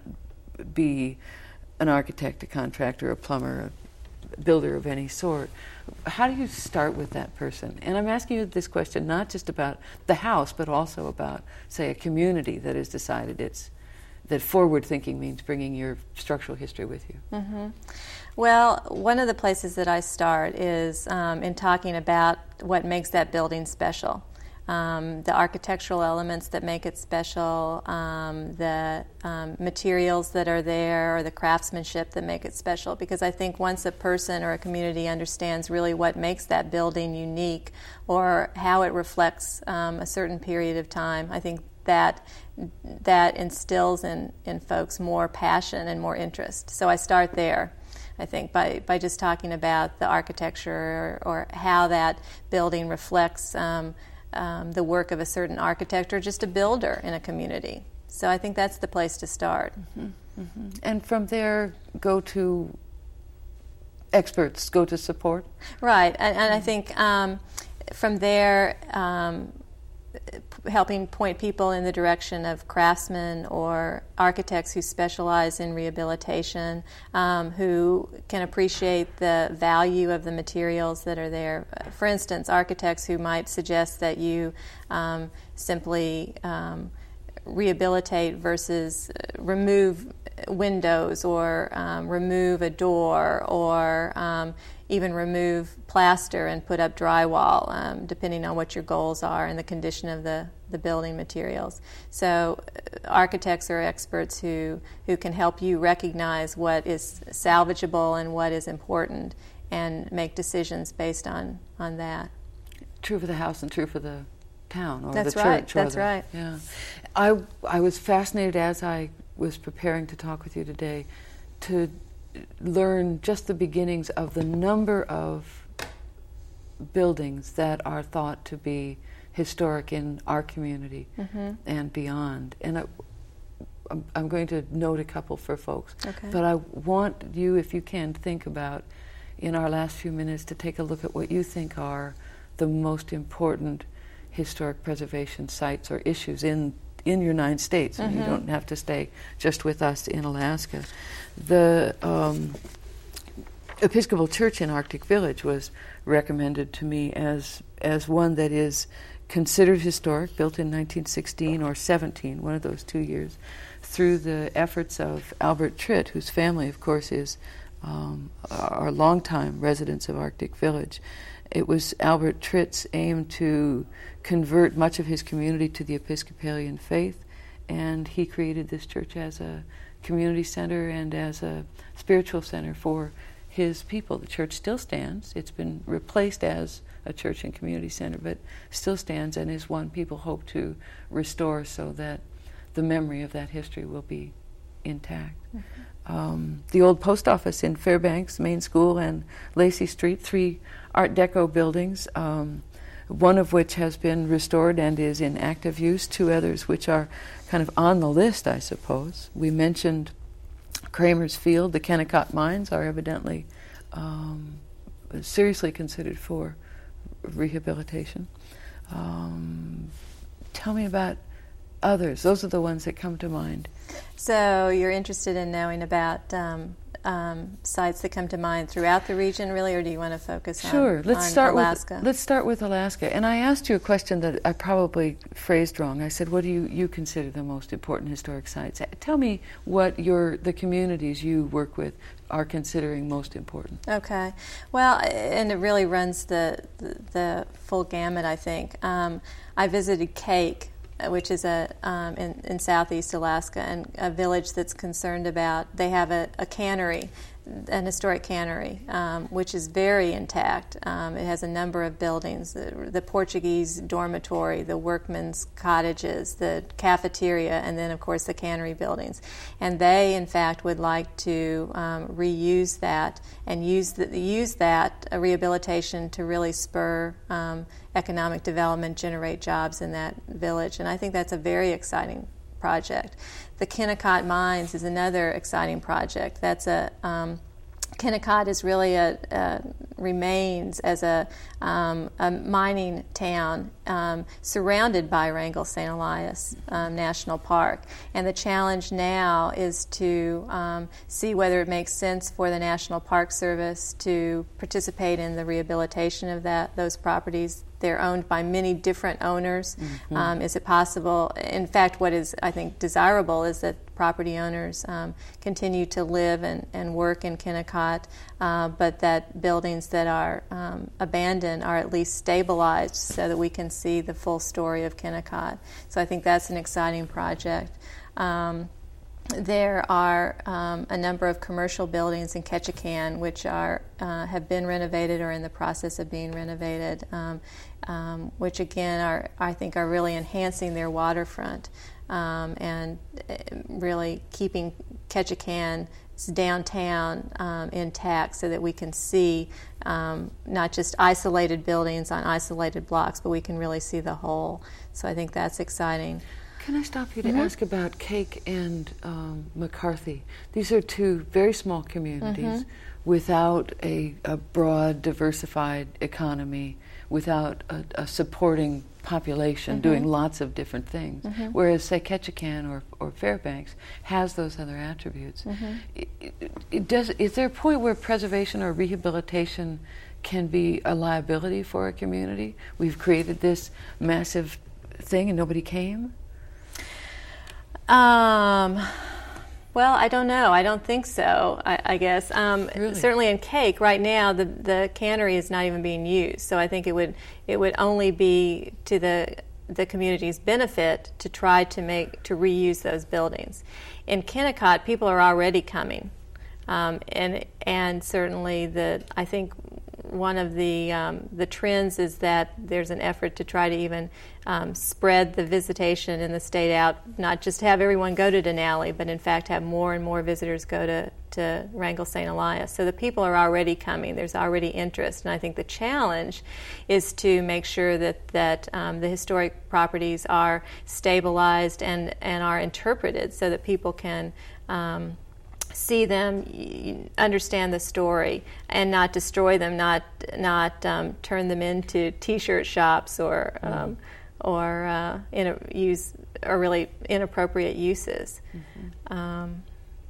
be an architect, a contractor, a plumber, a builder of any sort, how do you start with that person? And I'm asking you this question not just about the house, but also about, say, a community that has decided it's that forward thinking means bringing your structural history with you. Mm-hmm. Well, one of the places that I start is um, in talking about what makes that building special. Um, the architectural elements that make it special, um, the um, materials that are there, or the craftsmanship that make it special. Because I think once a person or a community understands really what makes that building unique or how it reflects um, a certain period of time, I think that that instills in, in folks more passion and more interest. So I start there, I think, by, by just talking about the architecture or, or how that building reflects um, um, the work of a certain architect or just a builder in a community. So I think that's the place to start. Mm-hmm. Mm-hmm. And from there, go to experts, go to support? Right, and, and I think um, from there, um, helping point people in the direction of craftsmen or architects who specialize in rehabilitation, um, who can appreciate the value of the materials that are there. For instance, architects who might suggest that you um, simply um, rehabilitate versus remove windows or um, remove a door or um, even remove plaster and put up drywall, um, depending on what your goals are and the condition of the, the building materials. So uh, architects are experts who, who can help you recognize what is salvageable and what is important and make decisions based on, on that. True for the house and true for the town or That's the right. church. That's or the, right. Yeah. I, I was fascinated as I was preparing to talk with you today to learn just the beginnings of the number of buildings that are thought to be historic in our community mm-hmm. and beyond. And I, I'm, I'm going to note a couple for folks. Okay. But I want you, if you can, think about, in our last few minutes, to take a look at what you think are the most important historic preservation sites or issues in in your nine states. Mm-hmm. You don't have to stay just with us in Alaska. The um, Episcopal Church in Arctic Village was recommended to me as as one that is considered historic, built in nineteen sixteen or seventeen, one of those two years, through the efforts of Albert Tritt, whose family, of course, is um, our longtime residents of Arctic Village. It was Albert Tritt's aim to convert much of his community to the Episcopalian faith, and he created this church as a community center and as a spiritual center for his people. The church still stands. It's been replaced as a church and community center, but still stands and is one people hope to restore so that the memory of that history will be intact. Mm-hmm. Um, the old post office in Fairbanks, Main School, and Lacey Street, three Art Deco buildings, um, one of which has been restored and is in active use, two others which are kind of on the list, I suppose. We mentioned Kramer's Field. The Kennecott Mines are evidently um, seriously considered for rehabilitation. Um, tell me about others. Those are the ones that come to mind. So you're interested in knowing about um, um, sites that come to mind throughout the region, really, or do you want to focus on, sure. Let's on start Alaska? With, let's start with Alaska. And I asked you a question that I probably phrased wrong. I said, what do you, you consider the most important historic sites? Tell me what your the communities you work with are considering most important. Okay. Well, and it really runs the, the, the full gamut, I think. Um, I visited Cake, which is a um, in, in southeast Alaska, and a village that's concerned about, they have a, a cannery, an historic cannery, um, which is very intact. Um, it has a number of buildings, the, the Portuguese dormitory, the workmen's cottages, the cafeteria, and then, of course, the cannery buildings. And they, in fact, would like to um, reuse that and use, the, use that uh, rehabilitation to really spur um, economic development, generate jobs in that village. And I think that's a very exciting project. The Kennecott Mines is another exciting project. That's a um, Kennecott is really a, a remains as a, um, a mining town um, surrounded by Wrangell Saint Elias um, National Park. And the challenge now is to um, see whether it makes sense for the National Park Service to participate in the rehabilitation of that those properties. They're owned by many different owners. Mm-hmm. Um, is it possible? In fact, what is, I think, desirable is that property owners um, continue to live and, and work in Kennecott, uh, but that buildings that are um, abandoned are at least stabilized so that we can see the full story of Kennecott. So I think that's an exciting project. Um, There are um, a number of commercial buildings in Ketchikan which are uh, have been renovated or in the process of being renovated, um, um, which again are I think are really enhancing their waterfront um, and really keeping Ketchikan's downtown um, intact so that we can see um, not just isolated buildings on isolated blocks, but we can really see the whole. So I think that's exciting. Can I stop you to mm-hmm. ask about Cake and um, McCarthy? These are two very small communities mm-hmm. without a, a broad, diversified economy, without a, a supporting population mm-hmm. doing lots of different things. Mm-hmm. Whereas, say, Ketchikan or, or Fairbanks has those other attributes. Mm-hmm. It, it, it does, is there a point where preservation or rehabilitation can be a liability for a community? We've created this massive thing and nobody came? Um, well, I don't know. I don't think so, I, I guess. Um, really? Certainly in Cake, right now, the, the cannery is not even being used. So I think it would it would only be to the the community's benefit to try to make to reuse those buildings. In Kennecott, people are already coming, um, and and certainly the I think one of the um, the trends is that there's an effort to try to even um, spread the visitation in the state out, not just have everyone go to Denali, but in fact have more and more visitors go to, to Wrangell Saint Elias. So the people are already coming. There's already interest. And I think the challenge is to make sure that, that um, the historic properties are stabilized and, and are interpreted so that people can um, see them, understand the story, and not destroy them, not not um, turn them into T-shirt shops or um, mm-hmm. or uh, in a, use or really inappropriate uses. Mm-hmm. Um,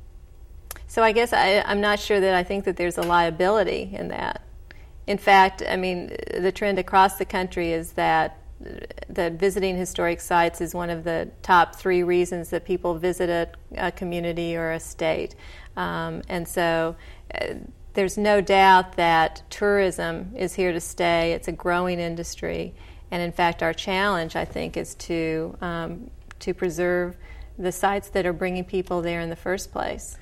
so I guess I, I'm not sure that I think that there's a liability in that. In fact, I mean, the trend across the country is that that visiting historic sites is one of the top three reasons that people visit a, a community or a state. Um, and so uh, there's no doubt that tourism is here to stay. It's a growing industry. And in fact, our challenge, I think, is to um, to preserve the sites that are bringing people there in the first place.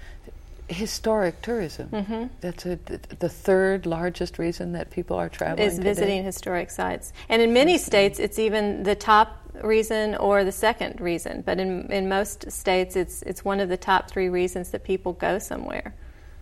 Historic tourism. Mm-hmm. That's a, the third largest reason that people are traveling is visiting today. Historic sites. And in many states, it's even the top reason or the second reason. But in in most states, it's it's one of the top three reasons that people go somewhere.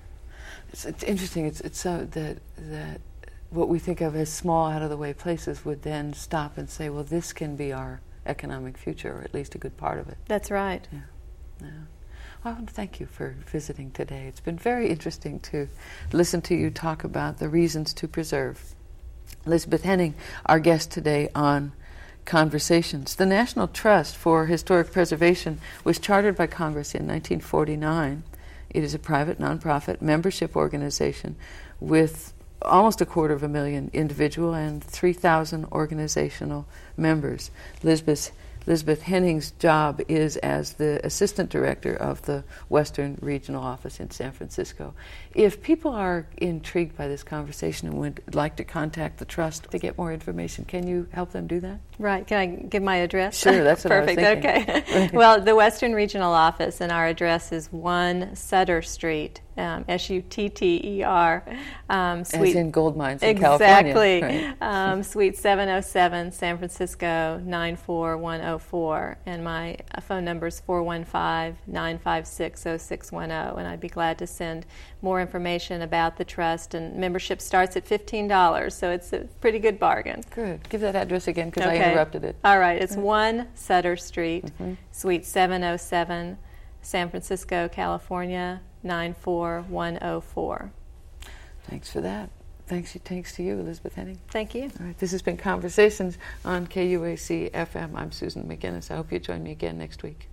It's, it's interesting. It's it's so that that what we think of as small, out of the way places would then stop and say, well, this can be our economic future, or at least a good part of it. That's right. Yeah. Yeah. Well, I want to thank you for visiting today. It's been very interesting to listen to you talk about the reasons to preserve. Elizabeth Henning, our guest today on Conversations. The National Trust for Historic Preservation was chartered by Congress in nineteen forty-nine. It is a private, nonprofit membership organization with almost a quarter of a million individual and three thousand organizational members. Elizabeth Elizabeth Henning's job is as the assistant director of the Western Regional Office in San Francisco. If people are intrigued by this conversation and would like to contact the Trust to get more information, can you help them do that? Right. Can I give my address? Sure, that's what Perfect. I was thinking. Okay. Well, the Western Regional Office, and our address is one Sutter Street, um, S U T T E R. Um, suite, As in gold mines in exactly, California. Exactly. Right. Um, suite seven oh seven, San Francisco, nine four one oh four. And my phone number is four one five, nine five six, oh six one oh. And I'd be glad to send more information about the Trust. And membership starts at fifteen dollars, so it's a pretty good bargain. Good. Give that address again, because okay. I interrupted it. All right. It's one Sutter Street, mm-hmm. Suite seven oh seven, San Francisco, California, nine four one oh four. Thanks for that. Thanks, thanks to you, Elizabeth Henning. Thank you. All right. This has been Conversations on K U A C F M. I'm Susan McGinnis. I hope you join me again next week.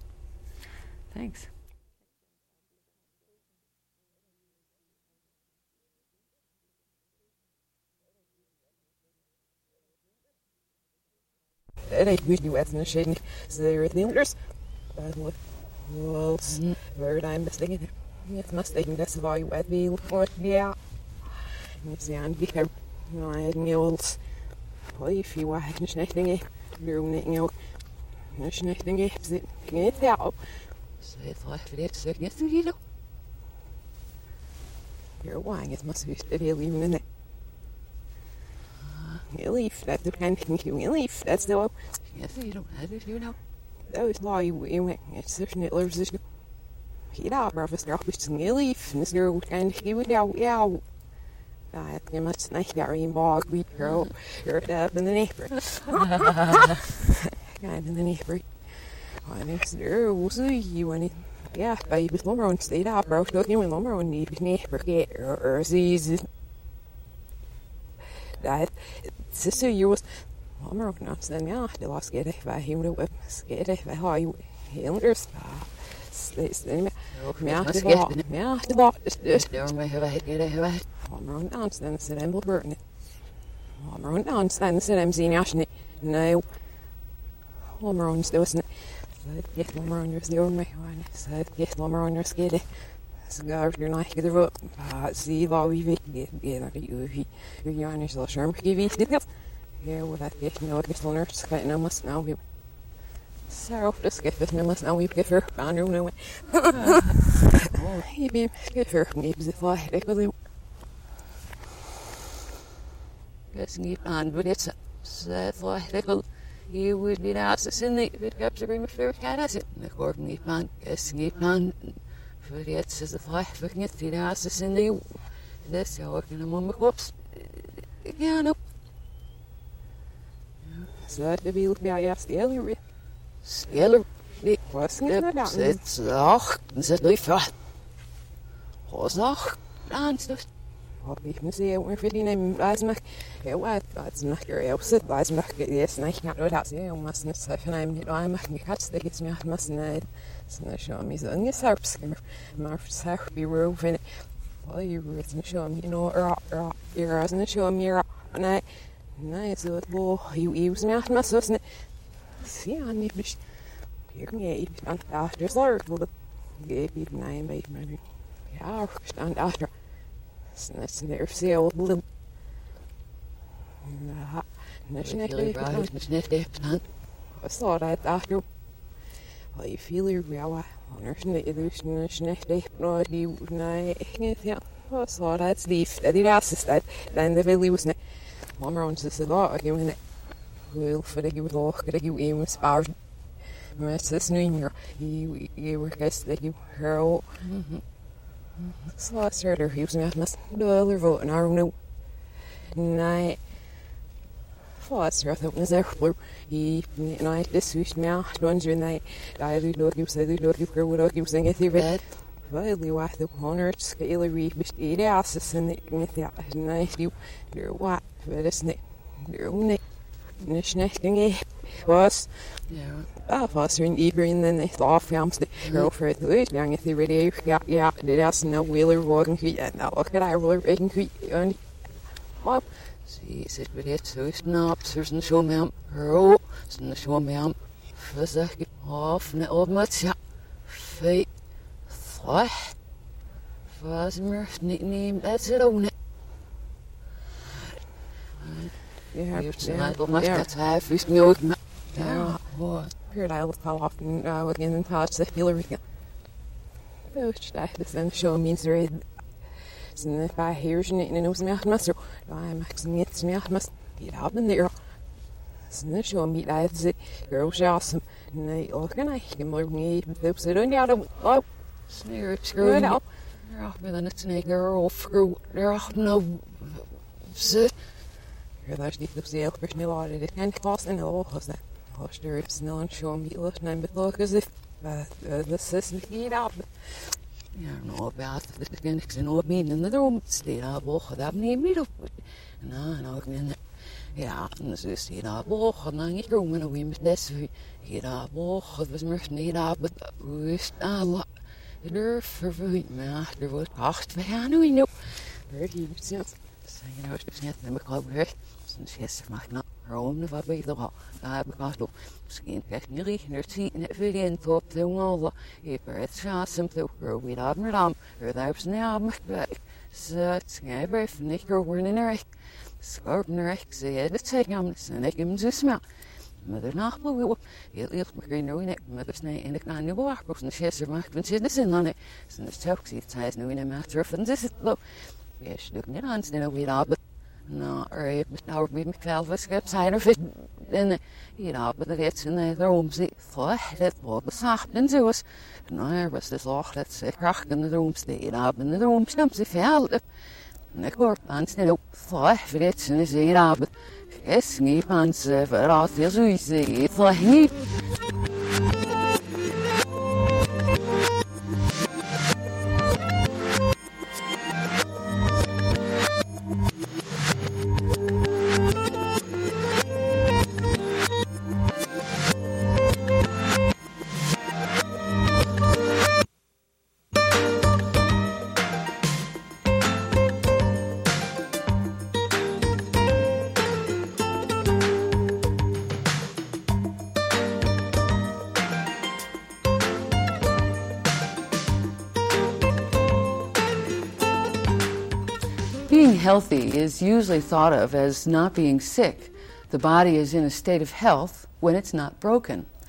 Thanks. En ik weet niet wat een schijn zeer nieuwers. Dat wordt wel waar dan bestingen. Het must think that's why you would be for yeah. It's the end because my mules. If you want to snake thing, you're making out. Snake thing is it get out. So it's like it's against you know. You're wine, it must be still even in it. Leaf, that's the kind of thing you leaf, that's the yes, you don't have it, you know. That was law you went, it's the schnittlers, this heat out, breakfast, or just a leaf, and this girl kind of you would out, yeah. I think much nice Gary Bog, we girl, you're up in the neighbor. Kind in the neighbor. I next there was you and it. Yeah, I was lumber on state out, bro. Don't you lumber on the neighbor get or disease. That sister you was lumber on us then yeah, the last get if I him to get if I how you elders. It's yeah, yeah, the lot is there may have I get it right. Lumber on down then said I'm burning it. Lumber on down then said I'm seeing Ashley. No. Lumber on still isn't it? Get lumber on your still my one. So get lumber on your skid. Cigar, you're not going to vote. See, law, we get get you. You're on yourself, sure. Give you details. Yeah, what I get, no, I guess, learners, I know, must know. Sarf de skiffe nummers nou wie giffer aan doen nou. Je bent giffer niet ze voor ik wil. Yes, niet aan but it's so for ik wil. You would be asked in the bit up to bring me fair cat as it. The court niet aan is niet aan. Voor het is de vraag voor niet die asked in the. This ja ook in een moment whoops. Ja no. Zo de wil bij eerst eerder. Skeller, die was niet dat. Zit ach, zit lief. Was ach, aanstus. Wat ik me zie, hoe veel die nemen, als me, ja wat, als me er heel zit, als me yes, nee, ik heb nooit dat zie, om als niet zeggen, nee, niet aan me, ik had het iets meer, maar nee, ze show me zo niet zelfs, maar zeg, be real, vind ik, well, you were show me, you know, er, er, er, als niet show me, nee, nee, zo het wel, je use me, maar zo is niet. Zie aan niet dus hier nee ik stand achter zorg voor de geef ik nee een beetje maar ja ik stand achter snets neer veel bloem ja net net net net was dat uit achter wel je viel hier wel anders nee dus net net nooit die nee ik ja was dat uit lief dat die laatste tijd dan de wil was net mama ons is dat ik weet wil voor dat je toch dat je een spaar maar het is nu meer je je wordt dat je heel zo serder hij was net met de voor een arm nu nee vast er dat was echt voor je nee dit is meer dan je nee daar doe je je zei doe je voor wat je zeggen het weer wel die wacht op honderd scale reef besteed as en ik met ja nee die er wat dat is niet er nee nicht nicht dinge was ja ah was in Ibrahim then they thought films the girl for it was young if they really yeah yeah did ask no wheeler walking feet and now look at I roller breaking feet and well see said but it's so snaps there's no show me girl it's no show me was that off net op met ja feit thought was mer niet neem that's it on it yeah, yeah, yeah. That's how I first knew it. Yeah, what? Heard I look how often uh, again in touch the feeler again. Which that the show means there is. So if I hear you in knows me master, I'm actually it's me must get up in there. So the show meet I say girl awesome. Nee, ook en ik moet niet veel zitten ja dan oh sneer screw nou. Er af met een sneaker of screw er af no zit. Er was niet op zeer personeel audit. Het kan kosten en al was dat. Als er is snel een show me los naar beloog as if the system niet op. Ja, no about the mechanics and all mean in the room stay up och dat niet meer op. Nou, nou ik ben ja, en zo is het op och en dan ik room en we met des hier op och het was maar niet op het is al er vervuit maar er wordt acht we gaan nu in. Er hier zit. You know, it's net met elkaar weg. Dus gisteren mag ik nou romen wat bij de daar heb ik al op. Misschien krijg je niet naar zien het weer in top de jongen. Ik ben het schaatsen te groeien weer aan mijn arm. Er daar is nou mijn bij. Zo schijf bij van ik hoor in recht. Scorp in recht zie je het zeggen aan en ik hem zo smel. Maar daarna wil heel heel begin nou in met de snee en ik naar de wacht. Dus gisteren mag ik van zitten in dan. Dus het ook ziet hij is nu in een matter van dit is het. Yes, look niet aan snel weer op. Nou, er heeft nou weer met velven schep zijn of en hier op de rits in de room zit. Voor het wordt bezacht en zo was. Nou, er was dus ook dat ze kracht in de room steden op in de room stamp ze veel. En ik hoor aan snel voor rits en ze hier op. Es niet aan ze vooral veel zoiets ze voor niet. Being healthy is usually thought of as not being sick. The body is in a state of health when it's not broken.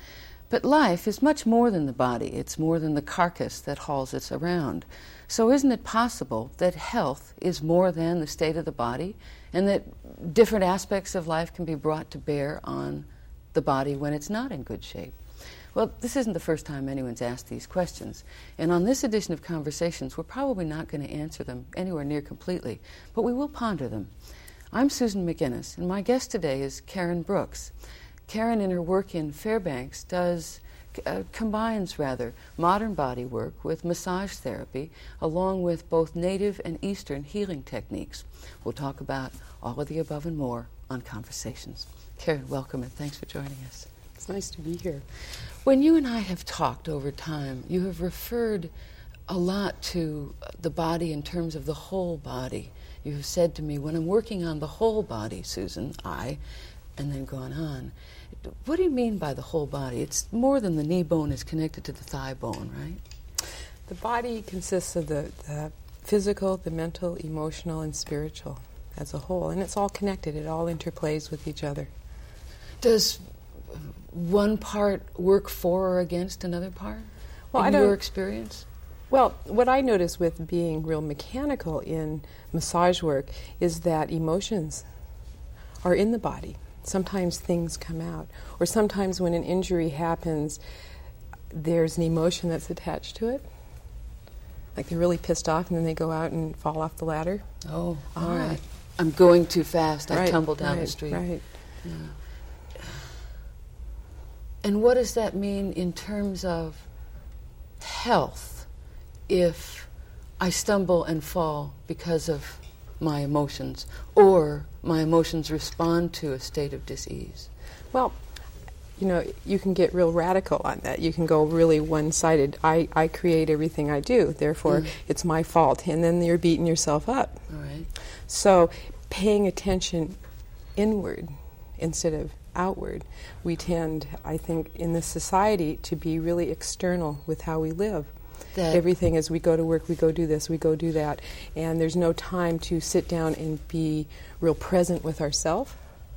But life is much more than the body. It's more than the carcass that hauls us around. So isn't it possible that health is more than the state of the body, and that different aspects of life can be brought to bear on the body when it's not in good shape? Well, this isn't the first time anyone's asked these questions. And on this edition of Conversations, we're probably not going to answer them anywhere near completely, but we will ponder them. I'm Susan McGinnis, and my guest today is Karen Brooks. Karen, in her work in Fairbanks, does uh, combines, rather, modern body work with massage therapy, along with both native and Eastern healing techniques. We'll talk about all of the above and more on Conversations. Karen, welcome, and thanks for joining us. It's nice to be here. When you and I have talked over time, you have referred a lot to the body in terms of the whole body. You have said to me, when I'm working on the whole body, Susan, I, and then gone on. What do you mean by the whole body? It's more than the knee bone is connected to the thigh bone, right? The body consists of the, the physical, the mental, emotional, and spiritual as a whole, and it's all connected. It all interplays with each other. Does one part work for or against another part? Well, in I don't, your experience? Well, what I notice with being real mechanical in massage work is that emotions are in the body. Sometimes things come out. Or sometimes when an injury happens, there's an emotion that's attached to it. Like they're really pissed off and then they go out and fall off the ladder. Oh, Ah. all right. I'm going too fast. I Right, tumble down right, the street. Right. Yeah. And what does that mean in terms of health if I stumble and fall because of my emotions, or my emotions respond to a state of dis-ease? Well, you know, you can get real radical on that. You can go really one-sided. I, I create everything I do, therefore Mm. it's my fault. And then you're beating yourself up. All right. So paying attention inward instead of outward. We tend, I think, in this society to be really external with how we live. That Everything is we go to work, we go do this, we go do that. And there's no time to sit down and be real present with ourselves.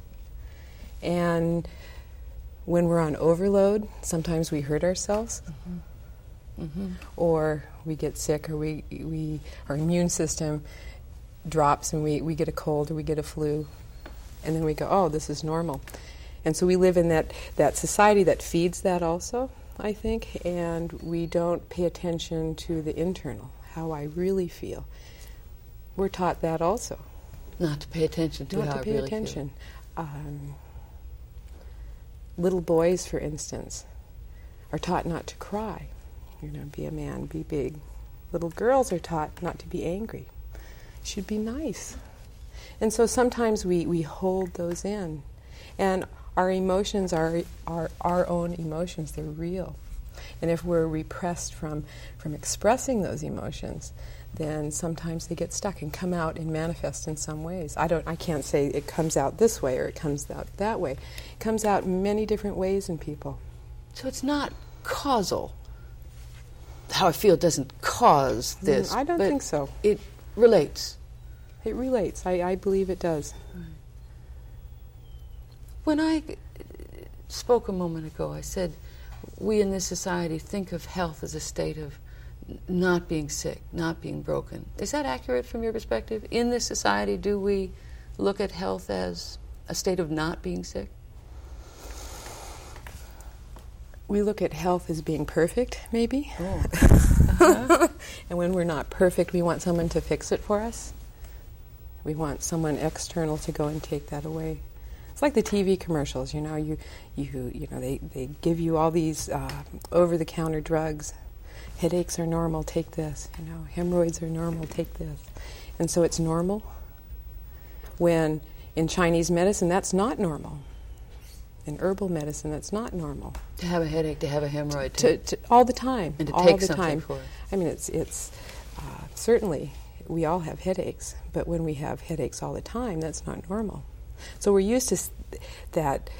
And when we're on overload, sometimes we hurt ourselves. Mm-hmm. Mm-hmm. Or we get sick, or we, we our immune system drops and we, we get a cold or we get a flu. And then we go, oh, this is normal. And so we live in that, that society that feeds that also, I think, and we don't pay attention to the internal, how I really feel. We're taught that also. Not to pay attention to Not how to I pay really attention. Um, little boys, for instance, are taught not to cry. You know, be a man, be big. Little girls are taught not to be angry. Should be nice. And so sometimes we, we hold those in. And our emotions are, are our own emotions. They're real. And if we're repressed from, from expressing those emotions, then sometimes they get stuck and come out and manifest in some ways. I don't. I can't say it comes out this way or it comes out that way. It comes out in many different ways in people. So it's not causal. How I feel doesn't cause this. Mm, I don't but think so. It relates. It relates. I, I believe it does. When I uh, spoke a moment ago, I said we in this society think of health as a state of n- not being sick, not being broken. Is that accurate from your perspective? In this society, do we look at health as a state of not being sick? We look at health as being perfect, maybe. Oh. Uh-huh. And when we're not perfect, we want someone to fix it for us. We want someone external to go and take that away. It's like the T V commercials, you know. You, you, you know, they, they give you all these uh, over-the-counter drugs. Headaches are normal. Take this. You know, hemorrhoids are normal. Take this. And so it's normal. When in Chinese medicine, that's not normal. In herbal medicine, that's not normal. To have a headache, to have a hemorrhoid, To, to, all the time. and to all take the something time. for it. I mean, it's it's uh, certainly we all have headaches, but when we have headaches all the time, that's not normal. So we're used to s- that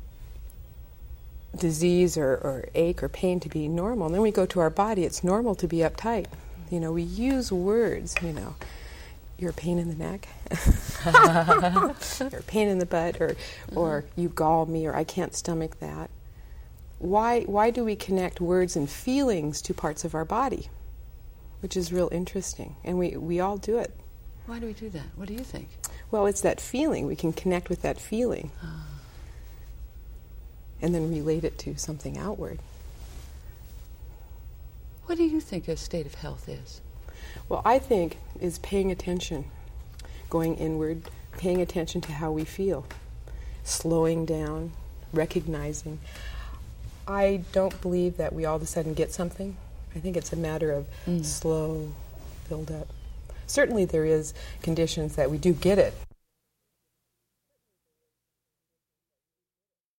disease or, or ache or pain to be normal. And then we go to our body, it's normal to be uptight. You know, we use words, you know, you're a pain in the neck, you're a pain in the butt, or, or you gall me, or I can't stomach that. why why do we connect words and feelings to parts of our body? Which is real interesting, and we, we all do it. Why do we do that? What do you think? Well, it's that feeling. We can connect with that feeling Ah. and then relate it to something outward. What do you think a state of health is? Well, I think is paying attention, going inward, paying attention to how we feel, slowing down, recognizing. I don't believe that we all of a sudden get something. I think it's a matter of Mm. slow build up. Certainly there is conditions that we do get it